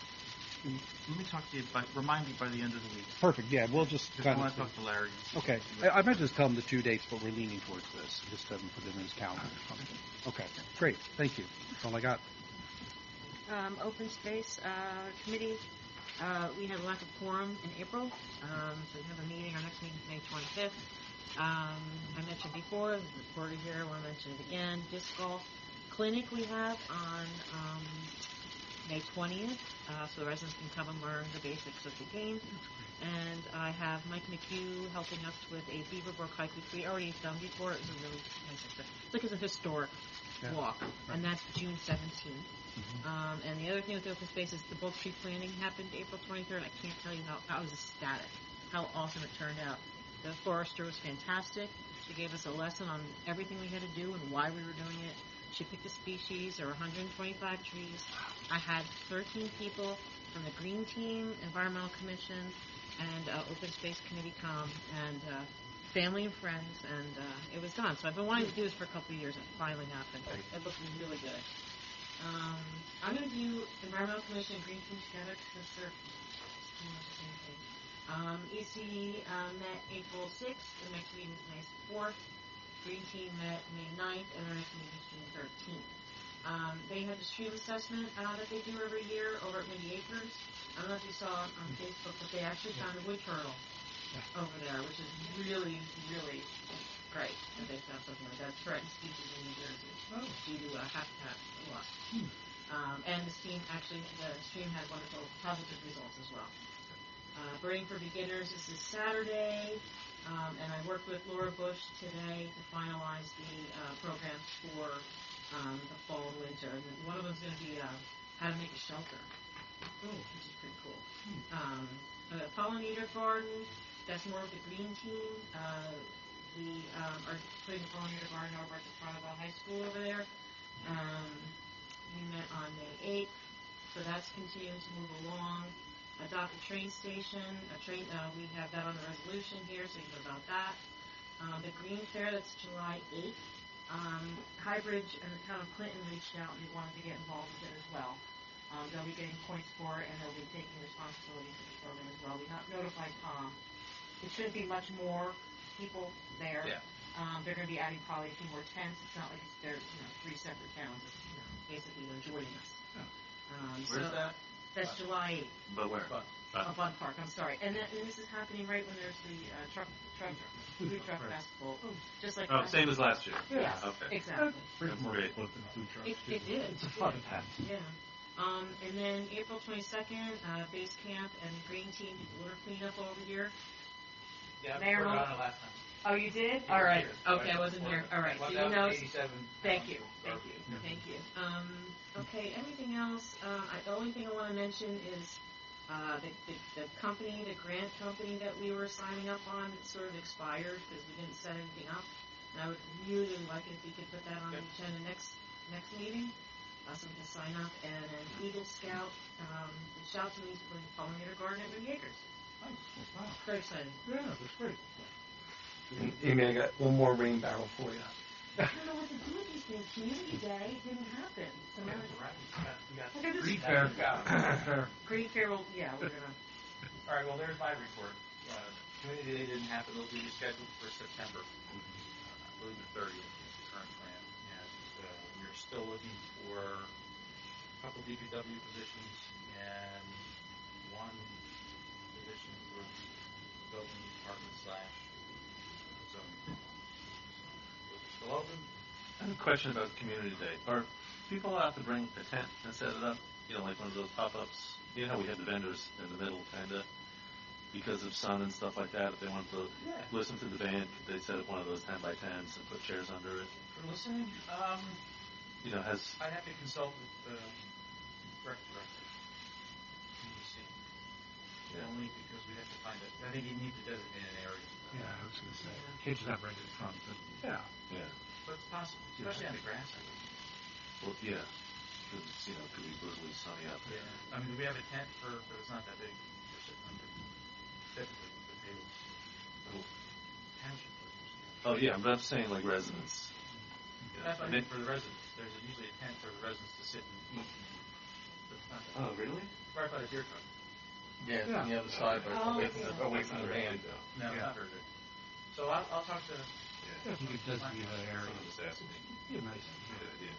Speaker 1: let me talk to you, by, remind me by the end of the week.
Speaker 3: Perfect. Yeah, we'll just
Speaker 1: Because I
Speaker 3: kind
Speaker 1: want
Speaker 3: of.
Speaker 1: to talk to Larry.
Speaker 3: Okay. I, I might just tell him the two dates, but we're leaning towards this. Just haven't put it in his calendar or something. Okay. Great. Thank you. That's all I got.
Speaker 6: Um, open space uh, committee. Uh, we had a lack of quorum in April, um, so we have a meeting. Our next meeting is May twenty-fifth. Um, I mentioned before, the reporter here, I want to mention it again. Disc golf clinic we have on um, May twentieth, uh, so the residents can come and learn the basics of the game. And I have Mike McHugh helping us with a Beaverbrook hike, which we already done before. It was a really nice, it's like it's a historic
Speaker 3: Yeah.
Speaker 6: walk, and that's June seventeenth. Um, and the other thing with the open space is the bulk tree planting happened April twenty-third. I can't tell you how, I was ecstatic, how awesome it turned out. The forester was fantastic. She gave us a lesson on everything we had to do and why we were doing it. She picked a species. There were one hundred twenty-five trees. I had thirteen people from the Green Team, Environmental Commission, and uh, Open Space Committee come, and uh, family and friends, and uh, it was done. So I've been wanting to do this for a couple of years, and it finally happened. It looked really good. Um, I'm going to do Environmental Commission and Green Team together because they're pretty much the same thing. Um, E C, uh, met April sixth, the next meeting is May fourth. Green Team met May ninth, and our next meeting is June thirteenth. Um, they have the stream assessment, uh, that they do every year over at Windy Acres. I don't know if you saw on, on Facebook, but they actually found a wood turtle over there, which is really, really great that they found something like that. It's threatened species in New Jersey
Speaker 3: Oh.
Speaker 6: due to uh, habitat loss. Um, and the stream actually, the stream had wonderful positive results as well. Uh, Birding for Beginners, this is Saturday, um, and I worked with Laura Bush today to finalize the uh, programs for um, the fall and winter. And one of them's going to be uh, how to make a shelter, which is pretty cool. Um, a pollinator garden, that's more of the green team. Uh, we um, are putting a pollinator garden over at the front of the high school over there. Um, we met on May eighth, so that's continuing to move along. Adopt a train station, a train, uh, we have that on the resolution here, so you know about that. Um, the Green Fair, that's July eighth. Um, Highbridge and the town of Clinton reached out and they wanted to get involved with it as well. Um, they'll be getting points for it and they'll be taking responsibility for the program as well. We not notified Tom. It shouldn't be much more people there.
Speaker 1: Yeah.
Speaker 6: Um, they're going to be adding probably a few more tents. It's not like it's, they're, you know, three separate towns. It's, you know, basically they're joining us. Um,
Speaker 1: Where's
Speaker 6: so
Speaker 1: that?
Speaker 6: That's July eighth.
Speaker 9: But where?
Speaker 6: Oh, Bud Park, I'm sorry. And, that, and this is happening right when there's the uh, truck, truck, food truck festival. Just like
Speaker 9: Oh,
Speaker 6: last
Speaker 9: same as last year.
Speaker 6: Yes,
Speaker 9: Okay.
Speaker 6: exactly.
Speaker 9: That's great.
Speaker 6: It, it did.
Speaker 3: It's a fun event.
Speaker 6: Yeah. Um, and then April twenty-second, uh, base camp and green team water cleanup over here.
Speaker 1: Yeah,
Speaker 6: Mayor
Speaker 1: we
Speaker 6: Mo-
Speaker 1: were on it last time.
Speaker 6: Oh, you did?
Speaker 1: You
Speaker 6: All
Speaker 1: were
Speaker 6: right.
Speaker 1: here.
Speaker 6: Okay, I wasn't here. All right. So you
Speaker 1: one
Speaker 6: know.
Speaker 1: thousand eighty-seven
Speaker 6: Thank you.
Speaker 1: pounds
Speaker 6: Thank
Speaker 1: of
Speaker 6: you. Thank you. Um, okay. Anything else? Uh, I, the only thing I want to mention is uh, the, the the company, the grant company that we were signing up on, it sort of expired because we didn't set anything up. And I would really like it if you could put that on the agenda next next meeting. Uh, so we can sign up. And an Eagle Scout um, reached out to me to bring a pollinator garden at Windy Acres.
Speaker 3: Nice. Wow.
Speaker 6: Very exciting.
Speaker 3: Yeah, that's great.
Speaker 10: Amy, I got one more rain barrel for you.
Speaker 6: I don't know what to do with these things. Community Day didn't happen. So now
Speaker 1: That's right. We got, we got
Speaker 6: Look at this.
Speaker 1: three
Speaker 3: Fair.
Speaker 1: fair.
Speaker 3: Fair.
Speaker 6: Green Fair will, yeah, we're gonna.
Speaker 1: All right, well, there's my report. Uh, Community Day didn't happen. It'll be rescheduled for September. Uh, I believe the thirtieth is the current plan. And uh, we're still looking for a couple D P W positions and one position for the building department slash zoning. So, it's still open.
Speaker 9: I have a question about Community Day. Are people allowed to bring a tent and set it up? You know, like one of those pop-ups? You know how we have the vendors in the middle, kind of, because of sun and stuff like that. If they want to
Speaker 1: Yeah.
Speaker 9: listen to the band, could they set up one of those ten by tens and put chairs under it?
Speaker 1: For listening, um,
Speaker 9: You know, has
Speaker 1: I'd have to consult with the rec director. P D C.
Speaker 9: Yeah.
Speaker 1: Only because we have to find it. I think you need to designate an area.
Speaker 3: Yeah, I was going to say. Kids not right in front, but yeah.
Speaker 9: yeah.
Speaker 1: But it's possible, especially on the grass. I think.
Speaker 9: Well, yeah. Because it's, you know, could be brutally sunny out there.
Speaker 1: Yeah. I mean, we have a tent for, but it's not that big. We're sitting under. Typically, the tables.
Speaker 9: Cool.
Speaker 1: Township doesn't.
Speaker 9: Oh yeah, but I'm saying like residents. You know,
Speaker 1: That's what I
Speaker 9: and
Speaker 1: mean for the residents. There's usually a tent for the residents to sit and eat. But it's not that
Speaker 9: Oh really?
Speaker 1: right by the beer truck.
Speaker 10: Yeah,
Speaker 3: Yeah.
Speaker 10: on the other side, but
Speaker 6: Oh,
Speaker 10: away from the,
Speaker 6: yeah.
Speaker 10: away from the band.
Speaker 1: No,
Speaker 3: Yeah.
Speaker 1: not very good. So I'll, I'll talk to.
Speaker 3: Yeah, if you could designate that area.
Speaker 9: Someone just asked me.
Speaker 3: Be a nice.
Speaker 9: Good idea.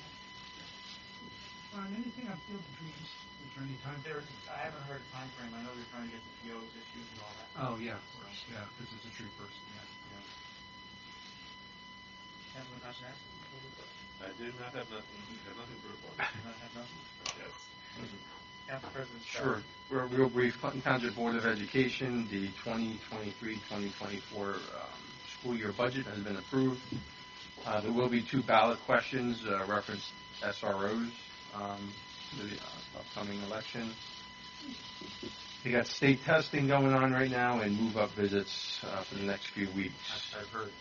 Speaker 3: Ron, anything on field trees? Is there any time?
Speaker 1: There, I haven't heard a time frame. I know they're trying to get the P Os issued and all that.
Speaker 3: Oh, yeah, of course. Yeah, this is a tree person. Yeah.
Speaker 1: Yeah. Councilman Koshinowski?
Speaker 9: I do not have nothing. Have nothing to report.
Speaker 1: Not have nothing?
Speaker 9: Yes.
Speaker 1: Council President
Speaker 10: Sure. Real, real brief, Clinton Township Board of Education, the twenty twenty-three twenty twenty-four um, school year budget has been approved. Uh, there will be two ballot questions, uh, reference S R Os um, for the uh, upcoming election. We got state testing going on right now and move-up visits uh, for the next few weeks.
Speaker 1: I've, I've heard.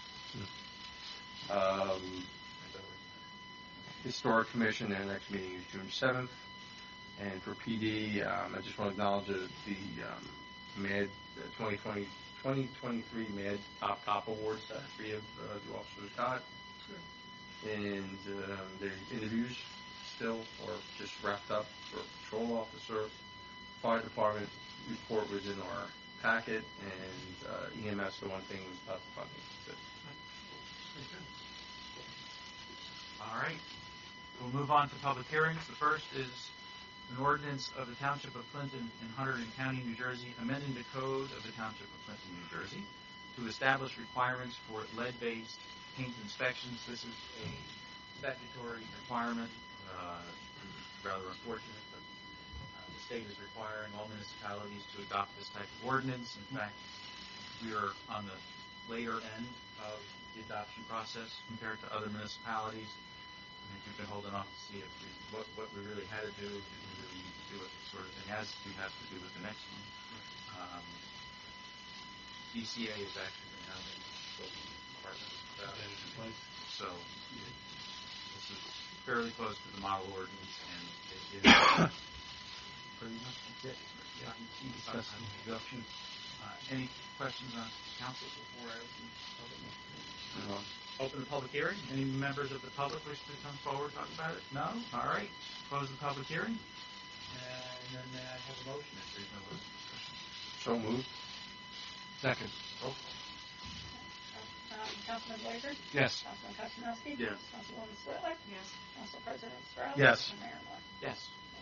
Speaker 10: Um, Historic Commission, their next meeting is June seventh. And for P D, um, I just want to acknowledge the, the um, MAD, the twenty twenty, twenty twenty-three MAD Top Top Awards that three of uh, the officers got. And um, their interviews still or just wrapped up for patrol officer. Fire department report was in our packet, and uh, E M S, the one thing was about the funding. That's it.
Speaker 1: All right. We'll move on to public hearings. The first is an ordinance of the Township of Clinton in Hunterdon County, New Jersey, amending the code of the Township of Clinton, New Jersey, to establish requirements for lead-based paint inspections. This is a statutory requirement. Uh, rather unfortunate, but uh, the state is requiring all municipalities to adopt this type of ordinance. In fact, we are on the later end of the adoption process compared to other municipalities. I think we've been holding off to see if we, what, what we really had to do, if we really need to do it, sort of thing, as we have to do with the next one. Um, D C A is actually now in building department about it. So this is fairly close to the model ordinance, and it is pretty much it. Yeah, discuss introduction. Uh, any questions on council before I open the public? Open the public hearing. Any members of the public wish to come forward and talk about it? No? All right. Close the public hearing. And then may I have a motion if there's no other discussion?
Speaker 10: So moved.
Speaker 3: Second.
Speaker 1: Roll
Speaker 2: Um, Councilman Blazer?
Speaker 3: Yes.
Speaker 2: Councilman Kaczynowski?
Speaker 1: Yes.
Speaker 2: Councilwoman Switler?
Speaker 6: Yes.
Speaker 2: Council President Strauss?
Speaker 3: Yes.
Speaker 2: And Mayor Moore?
Speaker 1: Yes.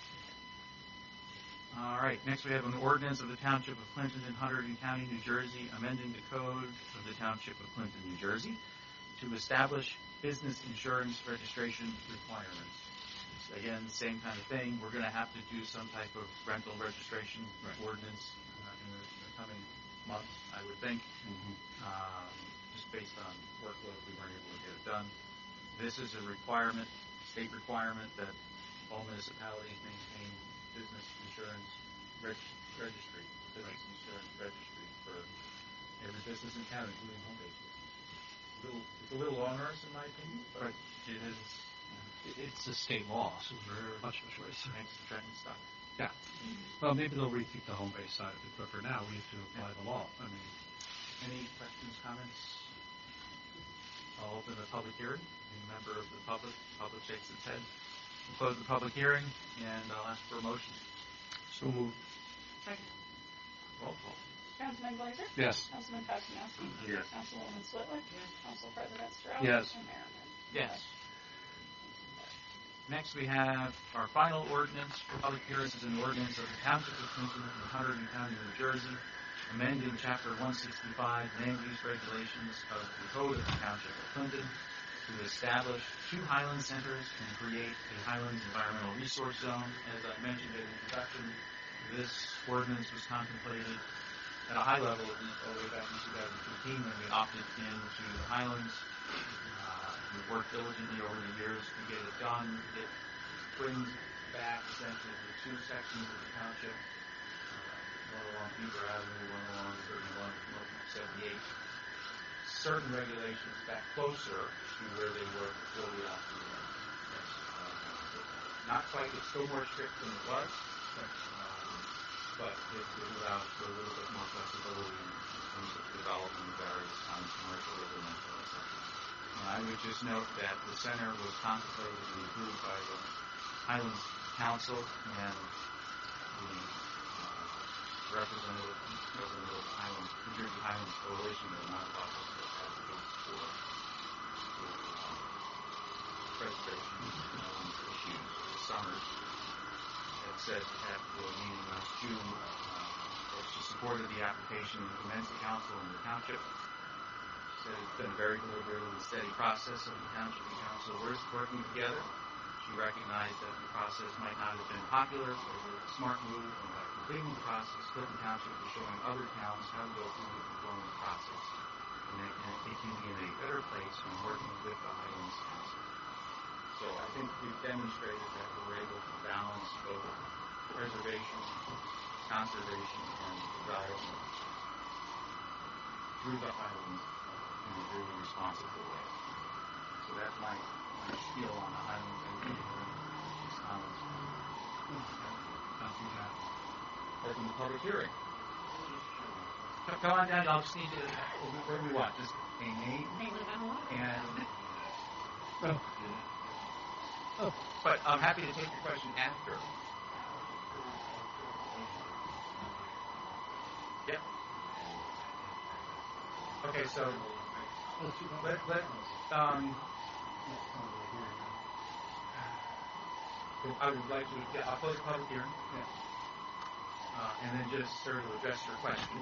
Speaker 1: All right. Next, we have an ordinance of the Township of Clinton in Hunterdon County, New Jersey, amending the code of the Township of Clinton, New Jersey, to establish business insurance registration requirements. So again, same kind of thing. We're going to have to do some type of rental registration
Speaker 3: Right.
Speaker 1: ordinance uh, in, the, in the coming months, I would think.
Speaker 3: Mm-hmm.
Speaker 1: um, just based on workload, we weren't able to get it done. This is a requirement, state requirement, that all municipalities maintain business insurance reg- registry, business insurance registry for every business in town, including home bases. A little, it's a little onerous, in my opinion, but it is.
Speaker 3: It's a state law, so there's much of a choice.
Speaker 1: Makes the trend stop.
Speaker 3: Yeah. Well, maybe they'll rethink the home base side of it, but for now, we have to apply the law. I mean,
Speaker 1: Any questions, comments? I'll open the public hearing. Any member of the public, public shakes its head. We'll close the public hearing, and I'll ask for a motion.
Speaker 10: So moved.
Speaker 6: Second.
Speaker 1: Roll call.
Speaker 2: Councilman Blazer?
Speaker 3: yes.
Speaker 2: Councilman Kaczynowski?
Speaker 1: Yes.
Speaker 2: Councilwoman Switler?
Speaker 6: Yes.
Speaker 2: Council President Strauss?
Speaker 3: Yes.
Speaker 2: And Mayor Moore?
Speaker 1: Yes. Next, we have our final ordinance for public hearings is an ordinance of the Township of Clinton in Hunterdon County, New Jersey, amending Chapter one sixty-five Land Use Regulations of the Code of the Township of Clinton to establish two Highland centers and create a Highlands Environmental Resource Zone. As I mentioned in the introduction, this ordinance was contemplated at a high level, at least all the way back in two thousand fifteen, when we opted into the Highlands. Uh, we worked diligently over the years to get it done. It brings back essentially the two sections of the township, uh, one along Beaver Avenue, one along thirty-one, north of seventy-eight. Certain regulations back closer to where they were before we opted in. Yes, uh, not quite, it's still more strict than it was, but, um, but it, it allows for a little bit more flexibility in terms of developing various kinds of commercial, residential, et cetera. And I would just note that the center was contemplated to be approved by the Highlands Council and the uh, representative, representative of Highlands, New Jersey Highlands Coalition, the nonprofit that advocates for, for uh, preservation of Highlands issues, Summers, that said at the meeting last June uh, that she supported the application and commenced the council and the township. Said it's been a very deliberate and steady process of the township and council working together. She recognized that the process might not have been popular, but it was a smart move, and by completing the process, Clinton Township is showing other towns how to go through the performance process, and it, and it can be in a better place when working with the Highlands Council. So I think we've demonstrated that we're able to balance both preservation, conservation, and development through the Highlands in a really responsible way. So that's my, my spiel on the Highlands and the Highlands. Not too bad. Open the public hearing. Come, come on down. I'll just need you to, where we want. Just a name
Speaker 6: Name of the
Speaker 1: and Oh, but I'm happy to take your question after. Yep. Okay, so let, let, um, I would like to, yeah, I'll close the public hearing. Uh, and then just sort of address your question.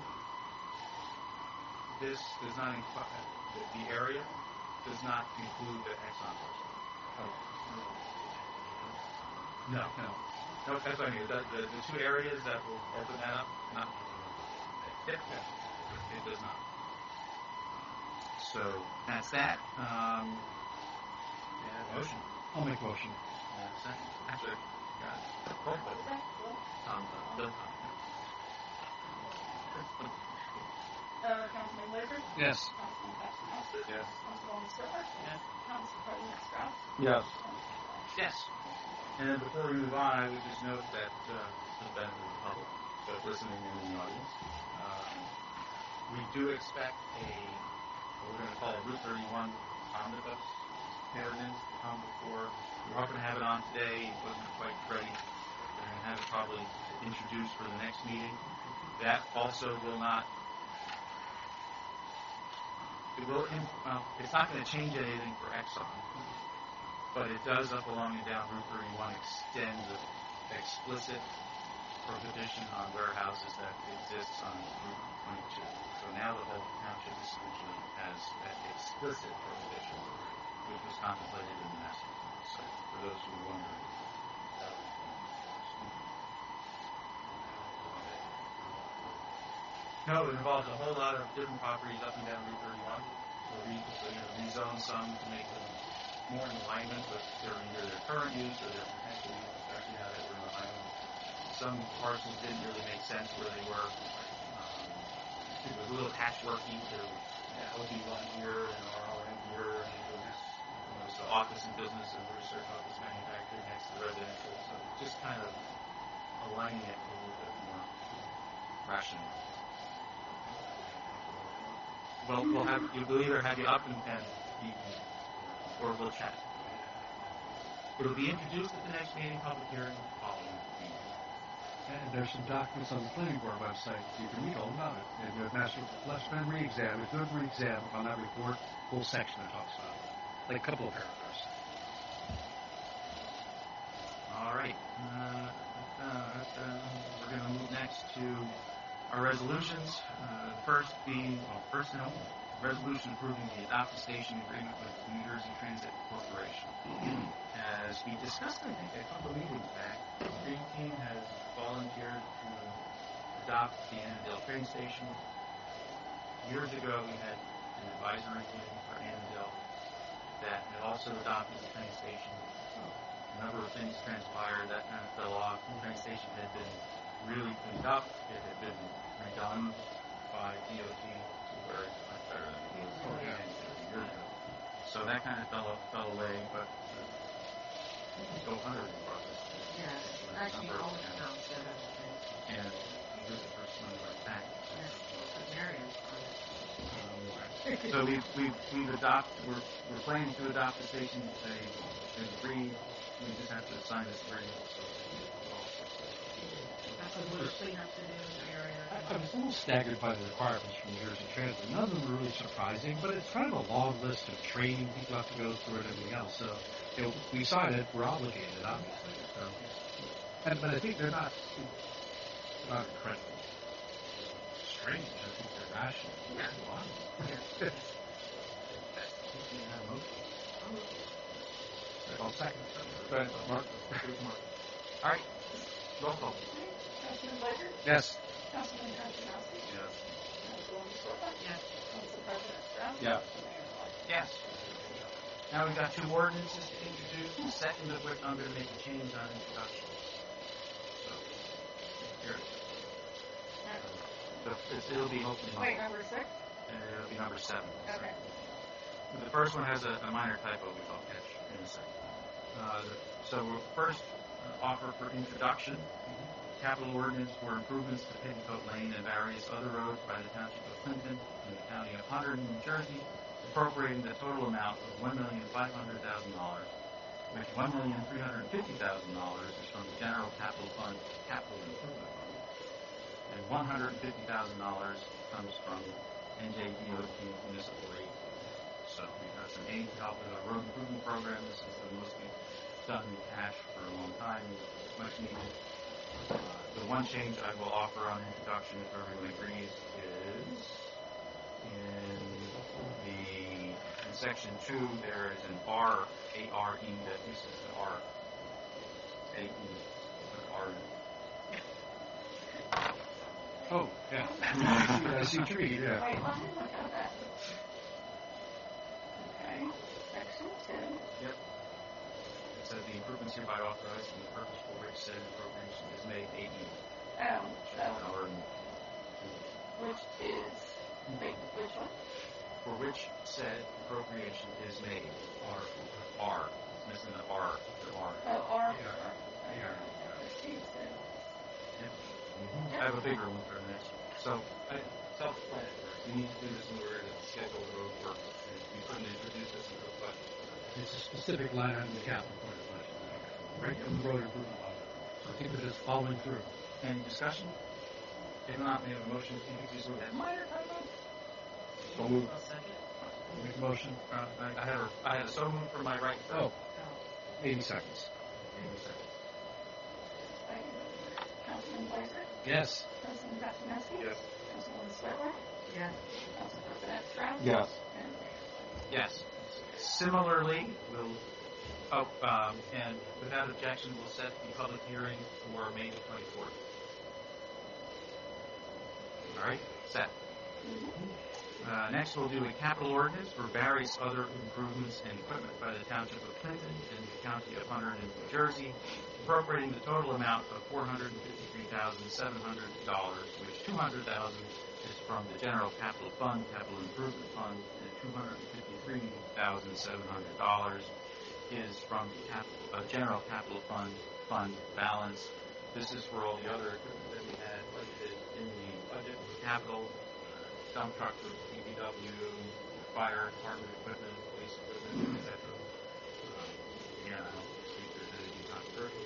Speaker 1: This does not include, the, the area does not include the Exxon parcel. Oh. No, no. No, that's what I mean. The, the, the two areas that will open that up, not. Yep, yep. It does not. So that's that. Um, yeah, motion.
Speaker 3: I'll make motion.
Speaker 1: Uh, second. Actually, got it. Roll call. Tom, uh, Bill, Tom.
Speaker 2: Uh, Councilman Whitaker?
Speaker 3: Yes.
Speaker 2: Councilman Kaczynowski?
Speaker 9: Yes.
Speaker 2: Councilwoman Strickler?
Speaker 1: Yes.
Speaker 2: Council President Strauss?
Speaker 10: Yes.
Speaker 1: Yes. And then before we move on, I would just note that, uh, for the benefit of the public, both listening and in the audience, um, we do expect a, what we're going to call a Route thirty-one omnibus ordinance to come before. We were hoping to have it on today. It wasn't quite ready. We're going to have it probably introduced for the next meeting. That also will not, it will, well, it's not going to change anything for Exxon. But it does, up along and down Route thirty-one, extend the explicit prohibition on warehouses that exists on Route twenty-two. So now the whole township essentially has that explicit prohibition, which was contemplated in the master plan. So for those who are wondering, no, it involves a whole lot of different properties up and down Route thirty-one. So we, so, you know, rezone some to make them more in alignment with their either their current use or their potential use, especially now that we're in Ohio. Some parcels didn't really make sense where they were. Um, it was a little patchworky to yeah, O B one here and R L M here, and it was, you know, so office and business and research office manufacturing next to residential. So just kind of aligning it a little bit more rational. Well, we'll have we'll either have you up and, and you, or we'll chat. It'll be introduced at the next meeting, public hearing, following the meeting.
Speaker 3: And there's some documents on the planning board website. You can read all about it. And the master last plan re-exam, if you have a re-exam on that report, whole section that talks about it. Like a couple of paragraphs.
Speaker 1: All right. Uh, uh, uh, we're going to move next to our resolutions. Uh, first being, well, first and only, resolution approving the adopt a station agreement with New Jersey Transit Corporation. As we discussed, I think, a couple of meetings back, the green team has volunteered to adopt the Annandale train station. Years ago, we had an advisory committee for Annandale that had also adopted the train station. A number of things transpired. That kind of fell off. The train station had been really cleaned up. It had been redone by D O T to where it's much better than it was oh, yeah. years ago. So that kind of fell fell away, but uh, go under the process.
Speaker 6: Yeah, actually, all the towns that have things.
Speaker 1: And here's the first one of our back.
Speaker 6: Yes, but Marion's on it.
Speaker 1: Um, so we've we've we've adopted. We're we're planning to adopt the station. They they agreed. We just have to sign this agreement. So.
Speaker 6: That's a little cleanup to do in the area.
Speaker 3: I, I was a little staggered by the requirements from New Jersey Transit. None of them are really surprising, but it's kind of a long list of training people have to go through and everything else. So, you know, we sign it, we're obligated, obviously. So, and, but I think they're not, they're not incredibly strange. I think they're rational. Yeah. Wow. I'll second. Go ahead, Mark.
Speaker 1: All right. Roll call.
Speaker 2: Councilman Ledger?
Speaker 3: Yes.
Speaker 2: Councilman Kaczynowski?
Speaker 9: Yes.
Speaker 2: Councilwoman Strickler?
Speaker 6: Yes.
Speaker 2: Council President Strauss?
Speaker 3: Yeah.
Speaker 1: Yes. Now we've got two ordinances to introduce, the second of which I'm going to make a change on introduction. So, here it is. So it's, it'll be hopefully.
Speaker 2: Wait, number six?
Speaker 1: And it'll be number seven.
Speaker 2: Okay.
Speaker 1: The first one has a, a minor typo, which I'll catch in a second. Uh, the, so we'll first uh, offer for introduction capital ordinance for improvements to Petticoat Lane and various other roads by the Township of Clinton in the County of Hunterdon, New Jersey, appropriating the total amount of one million five hundred thousand dollars which one million three hundred fifty thousand dollars is from the General Capital Fund Capital Improvement Fund, and one hundred fifty thousand dollars comes from N J D O T municipal aid. So we've got some aid to help with our road improvement program. This has been mostly done in cash for a long time, much needed. Uh, the one change I will offer on introduction, if everyone agrees, is in the in section two there is an R, A R E that uses the R, A E, with R.
Speaker 3: Oh, yeah. I see tree, yeah.
Speaker 2: Wait, let me look at that. Okay, section two.
Speaker 1: Yep. It says the improvements hereby authorized and the purpose for which said appropriation is made, A E.
Speaker 2: Oh, so,
Speaker 1: Or
Speaker 2: which is, wait, which one?
Speaker 1: for which said appropriation is made. R. R. It's missing the R. The R.
Speaker 2: Oh, R.
Speaker 1: Yeah.
Speaker 2: Receipts then.
Speaker 1: I have a bigger one for the next one. So, I, self-explanatory. We need to do this in order to schedule the road work. And we couldn't introduce this into the budget.
Speaker 3: It's a specific line item in the capital part of the budget. Right in the road improvement line. So think of it as following through.
Speaker 1: Any discussion? If not, we have a motion to introduce with that minor typo.
Speaker 10: So moved.
Speaker 6: I'll second.
Speaker 3: Make a motion.
Speaker 1: Uh, I, I had a, I had a so moved for my right.
Speaker 3: Oh, eighty seconds.
Speaker 1: Eighty seconds.
Speaker 2: Councilman Blazer?
Speaker 3: Yes.
Speaker 2: Councilman Kaczynowski?
Speaker 5: Yes.
Speaker 2: Councilwoman Sweatler?
Speaker 6: Yes.
Speaker 2: Council President Strauss?
Speaker 10: Yes.
Speaker 2: And Mayor.
Speaker 1: Yes. Similarly, we'll, oh, um, and without objection, we'll set the public hearing for May twenty-fourth. All right, set. Uh, next, we'll do a capital ordinance for various other improvements and equipment by the Township of Clinton and the County of Hunterdon, New Jersey, appropriating the total amount of four hundred fifty-three thousand seven hundred dollars, which two hundred thousand dollars is from the General Capital Fund, Capital Improvement Fund, and two hundred fifty-three thousand seven hundred dollars is from the cap, uh, General Capital Fund Fund balance. This is for all the other equipment that we had budgeted in the budget for capital, uh, dump truck for D P W, fire department equipment, police equipment, et cetera. Um, yeah, I don't think there's anything controversial.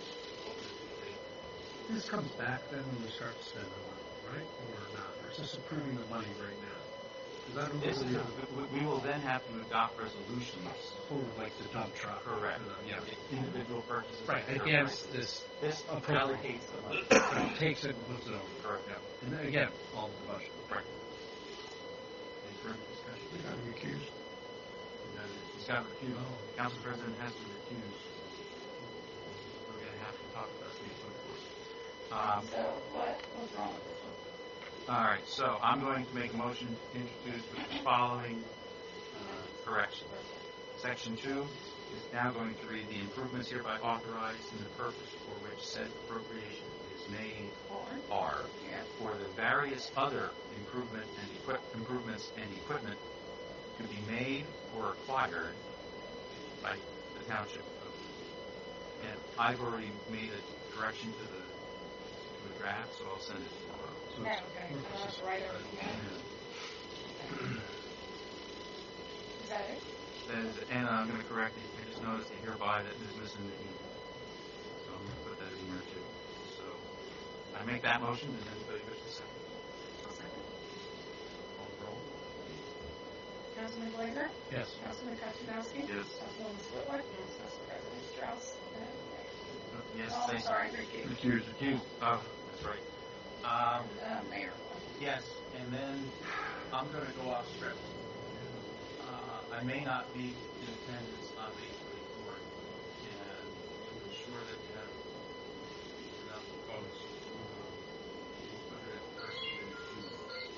Speaker 3: This comes back then when we start to spend the money, right? Or not? Or is this approving the money right now? Because I don't
Speaker 1: This is,
Speaker 3: know.
Speaker 1: we- we will then have to adopt resolutions.
Speaker 3: For like the dump truck.
Speaker 1: Correct.
Speaker 3: Uh, yeah.
Speaker 1: Individual purchases.
Speaker 3: Right, against this,
Speaker 1: This
Speaker 3: appropriate.
Speaker 1: allocates the money.
Speaker 3: takes it and puts it over.
Speaker 1: Correct.
Speaker 3: Yeah. And then again, all of the budget.
Speaker 1: Right. Any further discussion?
Speaker 3: You got to recuse.
Speaker 1: He's got to recuse. Council President has to recuse. We're going to have to talk about these twenty-fourth. Um,
Speaker 2: So what was wrong with this one?
Speaker 1: all right, so I'm going to make a motion to introduce with the following uh, corrections. Section two is now going to read the improvements hereby authorized and the purpose for which said appropriation is made are for the various other improvement and equip improvements and equipment to be made or acquired by the township. And I've already made a correction to the to the draft, so I'll send it to you.
Speaker 3: So
Speaker 2: Oh,
Speaker 3: it's-
Speaker 2: okay, so I have to write everything out. Is that it?
Speaker 1: Says, and I'm going to correct it. I just noticed it hereby that is missing the E. So I'm going to put that in there too. So I make that motion. Does anybody wish to second?
Speaker 2: I'll second.
Speaker 1: Call the roll.
Speaker 2: Councilman Blazer?
Speaker 3: Yes.
Speaker 2: Councilman Kaczynowski?
Speaker 1: Yes.
Speaker 2: Councilwoman Sweatler? Yes. Council President Strauss? And Mayor.
Speaker 1: Yes,
Speaker 2: Oh,
Speaker 1: thank you.
Speaker 2: sorry, recuse.
Speaker 1: Recuse, recuse. Oh, that's right. Um,
Speaker 2: And, uh, Mayor.
Speaker 1: yes, and then I'm going to go off script. Uh, I may not be in attendance on May twenty-fourth, and to ensure that we have enough votes, we'll put it at first in June.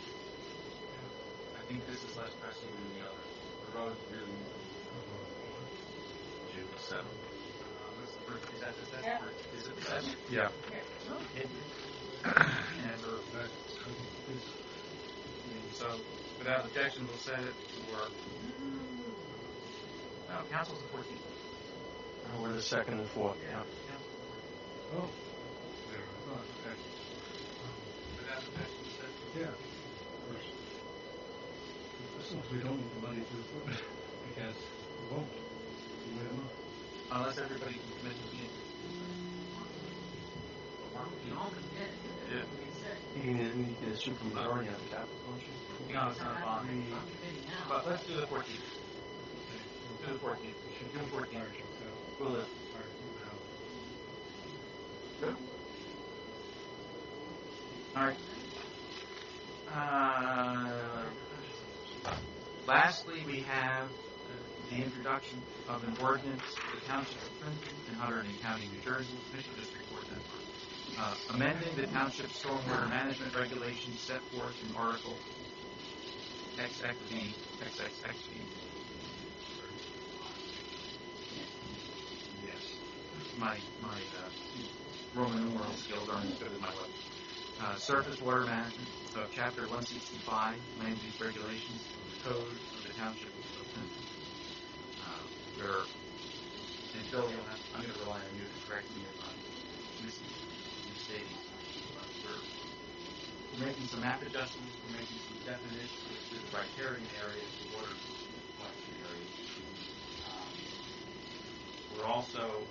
Speaker 1: I think this is less pressing than the others. The roads really need to be June seventh. Uh, what's the first, is that the best?
Speaker 2: Yeah.
Speaker 1: Is it the best?
Speaker 10: Yeah.
Speaker 1: It- And for, so, without objection, we'll set it for, no, council's the fourteenth.
Speaker 10: Uh, We're the second and fourth.
Speaker 1: Yeah.
Speaker 3: Oh. There, oh, okay.
Speaker 1: Without objection, set it for.
Speaker 3: Yeah. First. This is, we don't need the money to equipment because we won't. We wait a month.
Speaker 1: Unless everybody can commit to being.
Speaker 6: You all commit.
Speaker 1: Yeah.
Speaker 9: You can, you can assume from majority on the capital, don't you?
Speaker 1: No, it's not on the.
Speaker 6: I'm committing now.
Speaker 1: But let's do the fourteenth. Do the fourteenth. Do the fourteenth. We'll live. Good. All right. Uh, lastly, we have uh, the introduction of an ordinance to the Township of Princeton in Hunterdon County, New Jersey. Commissioner just report that. Uh, amending the Township Stormwater Management Regulations set forth in Article X X V, X X X V. Yes. My, my, uh, Roman numeral skills aren't as good as my web. Uh, surface water management of Chapter one sixty-five, land use regulations of the Code of the Township of Princeton. Uh, we're, and Bill, you'll have, I'm going to rely on you to correct me if I'm missing, misstating. But we're, we're making some map adjustments, we're making some definitions to the riparian areas, the water collection areas. Um, we're also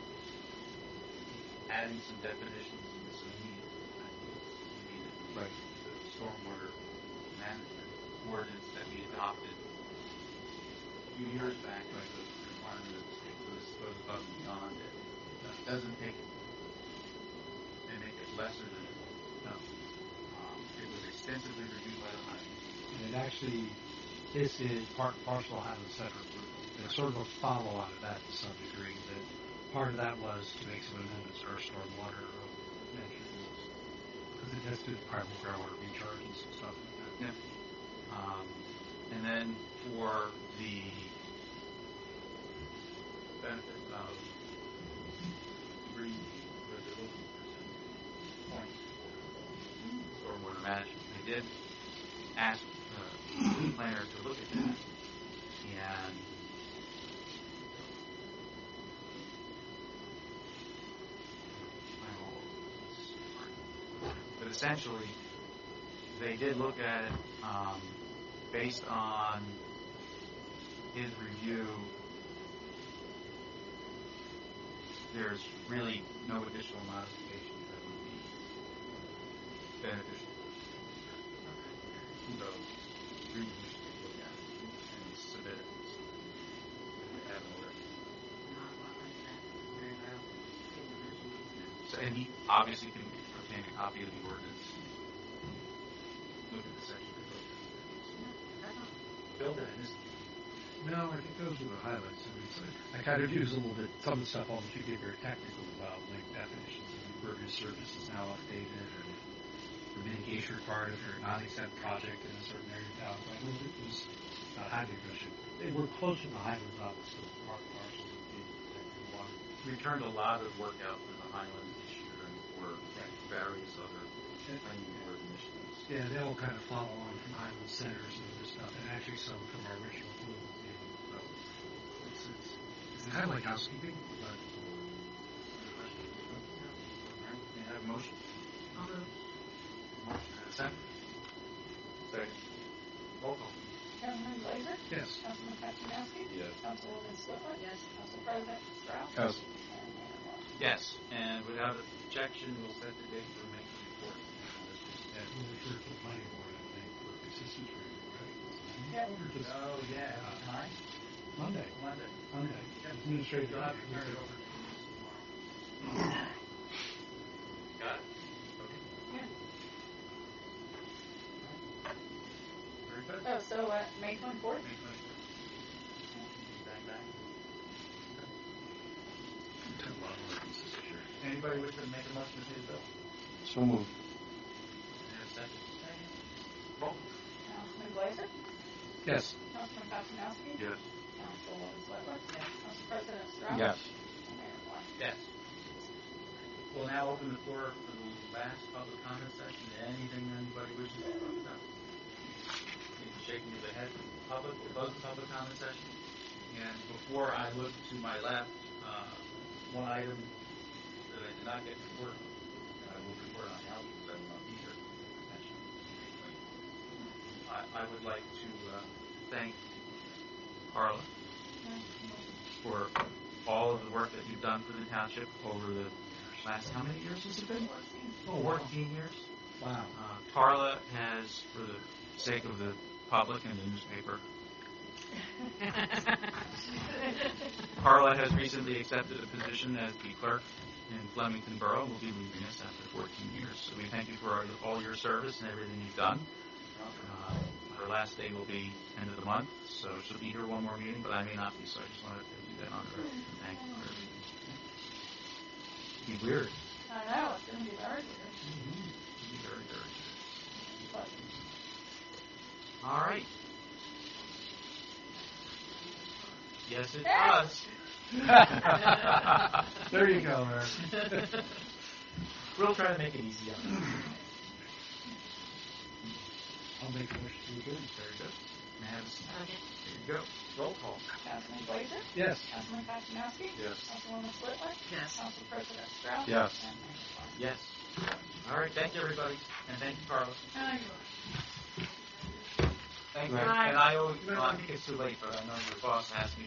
Speaker 1: adding some definitions and some meaning. Right. The stormwater management ordinance that we adopted a few years back, like the requirement of the state goes, goes above and beyond it. Uh, doesn't take it and make it lesser than it. No. Um, it was extensively reviewed by the highway.
Speaker 8: And it actually, this is part and parcel of Highland Center Group. And sort of a follow on to that to some degree. That part of that was to make some amendments to our stormwater management rules. Because it has to do with private groundwater recharges and stuff like that.
Speaker 1: Yeah. Um, and then for the benefit of three, where they're looking for some points for stormwater management, I did ask uh, the planner to look at that. And but essentially, they did look at it um, based on his review. There's really no additional modifications that would be beneficial. So, really we should take a look at it and submit it. We have an order. So, and he obviously can obtain a copy of the ordinance. Look at the section. Bill, did I miss?
Speaker 8: No, I think those were the highlights. I mean, so I kind of used a little bit, some of the stuff all that you get very technical about, like definitions of impervious surface is now updated, or the mitigation required if you're a non-exempt project in a certain area of town. Like, it was not highly efficient. They were close to the Highlands office, so part and parcel of the the water.
Speaker 1: We turned a lot of work out for the Highlands this year and for
Speaker 8: Right.
Speaker 1: various other planning board initiatives.
Speaker 8: Yeah, they all kind of follow on from Highland centers and this stuff, and actually some from our original pool. So it's, it's, it's kind of like housekeeping, but
Speaker 1: May I have a motion?
Speaker 6: I'll move.
Speaker 1: Motion and a second. Second. Roll call.
Speaker 2: Councilman Blazer?
Speaker 8: yes.
Speaker 2: Councilman Kaczynowski?
Speaker 5: Yes.
Speaker 2: Councilwoman Slipper?
Speaker 6: Yes.
Speaker 2: Council President Strauss?
Speaker 10: Yes.
Speaker 2: And Mayor Moore.
Speaker 1: Yes, and without objection, we'll set the date for May twenty-fourth.
Speaker 8: Yeah, we'll refer to the planning board, I think, for consistency review, right?
Speaker 2: Yeah.
Speaker 8: Or just
Speaker 1: Oh, yeah. Time?
Speaker 8: Monday.
Speaker 1: Monday.
Speaker 8: Monday. Administrative.
Speaker 1: You'll have to turn it over to me tomorrow. Got it. Okay.
Speaker 2: Yeah.
Speaker 1: Very good.
Speaker 2: Oh, so, uh, May twenty-fourth?
Speaker 1: May twenty-fourth. Bang, bang. Anybody wish to make a motion to pay the bill?
Speaker 10: So moved.
Speaker 1: And a second. Roll.
Speaker 2: Councilman Blazer?
Speaker 8: Yes.
Speaker 2: Councilman Kaczynowski?
Speaker 1: Yes.
Speaker 2: Councilwoman Slipper? Yes. Council President Strauss?
Speaker 10: Yes.
Speaker 2: And Mayor Moore.
Speaker 1: Yes. We'll now open the floor for the last public comment session. Anything anybody wishes to talk about? You can shake me the head. Public, we'll close the public comment session. And before I look to my left, uh, one item that I did not get to report, and I will report on now because I will not be here. I, I would like to uh, thank Carla for all of the work that you've done for the township over the last, how many years has it been? Oh, fourteen years.
Speaker 3: Wow.
Speaker 1: Uh, Carla has, for the sake of the public and the newspaper, Carla has recently accepted a position as the clerk in Flemington Borough and will be leaving us after fourteen years. So we thank you for all your service and everything you've done. Uh, her last day will be end of the month, so she'll be here one more meeting, but I may not be, so I just wanted to do that on her. Thank you for everything. It'd be weird.
Speaker 2: I know, it's gonna be very good.
Speaker 1: Mm-hmm. It'd be very, very good.
Speaker 2: But
Speaker 1: All right. Yes, it
Speaker 2: Yeah.
Speaker 1: does.
Speaker 3: There you go, Eric.
Speaker 9: We'll try to make it easy on you.
Speaker 3: I'll make a motion to adjourn.
Speaker 1: Very good. May I have a second?
Speaker 6: Okay.
Speaker 1: There you go. Roll call.
Speaker 2: Councilman Glazer?
Speaker 3: Yes.
Speaker 2: Councilman Kaczynowski?
Speaker 9: Yes.
Speaker 2: Councilwoman Slittler?
Speaker 6: Yes.
Speaker 2: Council President Strauss?
Speaker 10: Yes.
Speaker 2: And Mayor Clark.
Speaker 1: Yes. All right. Thank you, everybody. And thank you, Carlos.
Speaker 2: Thank you.
Speaker 1: Thank you.
Speaker 10: Right.
Speaker 1: And I, always, well, I think it's too late, but I know your boss asked me